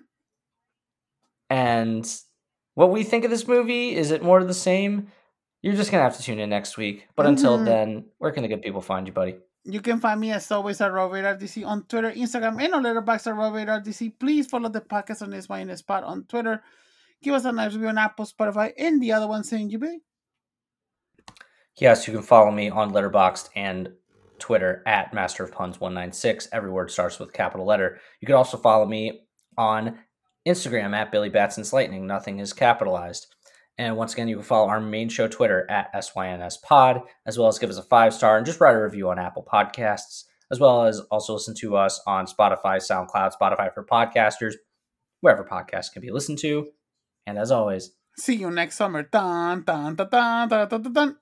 Speaker 1: And what we think of this movie, is it more of the same? You're just gonna have to tune in next week. But until
Speaker 2: Mhm.
Speaker 1: then, where can the good people find you, buddy?
Speaker 2: You can find me as always at RobertRDC on Twitter, Instagram, and on Letterboxd at RobertRDC. Please follow the podcast on this one in the spot on Twitter. Give us a nice review on Apple, Spotify, and the other one saying you be.
Speaker 1: Yes, you can follow me on Letterboxd and Twitter at Master of Puns one nine six. Every word starts with a capital letter. You can also follow me on Instagram at Billy Batson's Lightning. Nothing is capitalized. And once again, you can follow our main show Twitter at S Y N S Pod, as well as give us a five star and just write a review on Apple Podcasts, as well as also listen to us on Spotify, SoundCloud, Spotify for podcasters, wherever podcasts can be listened to. And as always,
Speaker 2: see you next summer. Dun, dun, dun, dun, dun, dun, dun.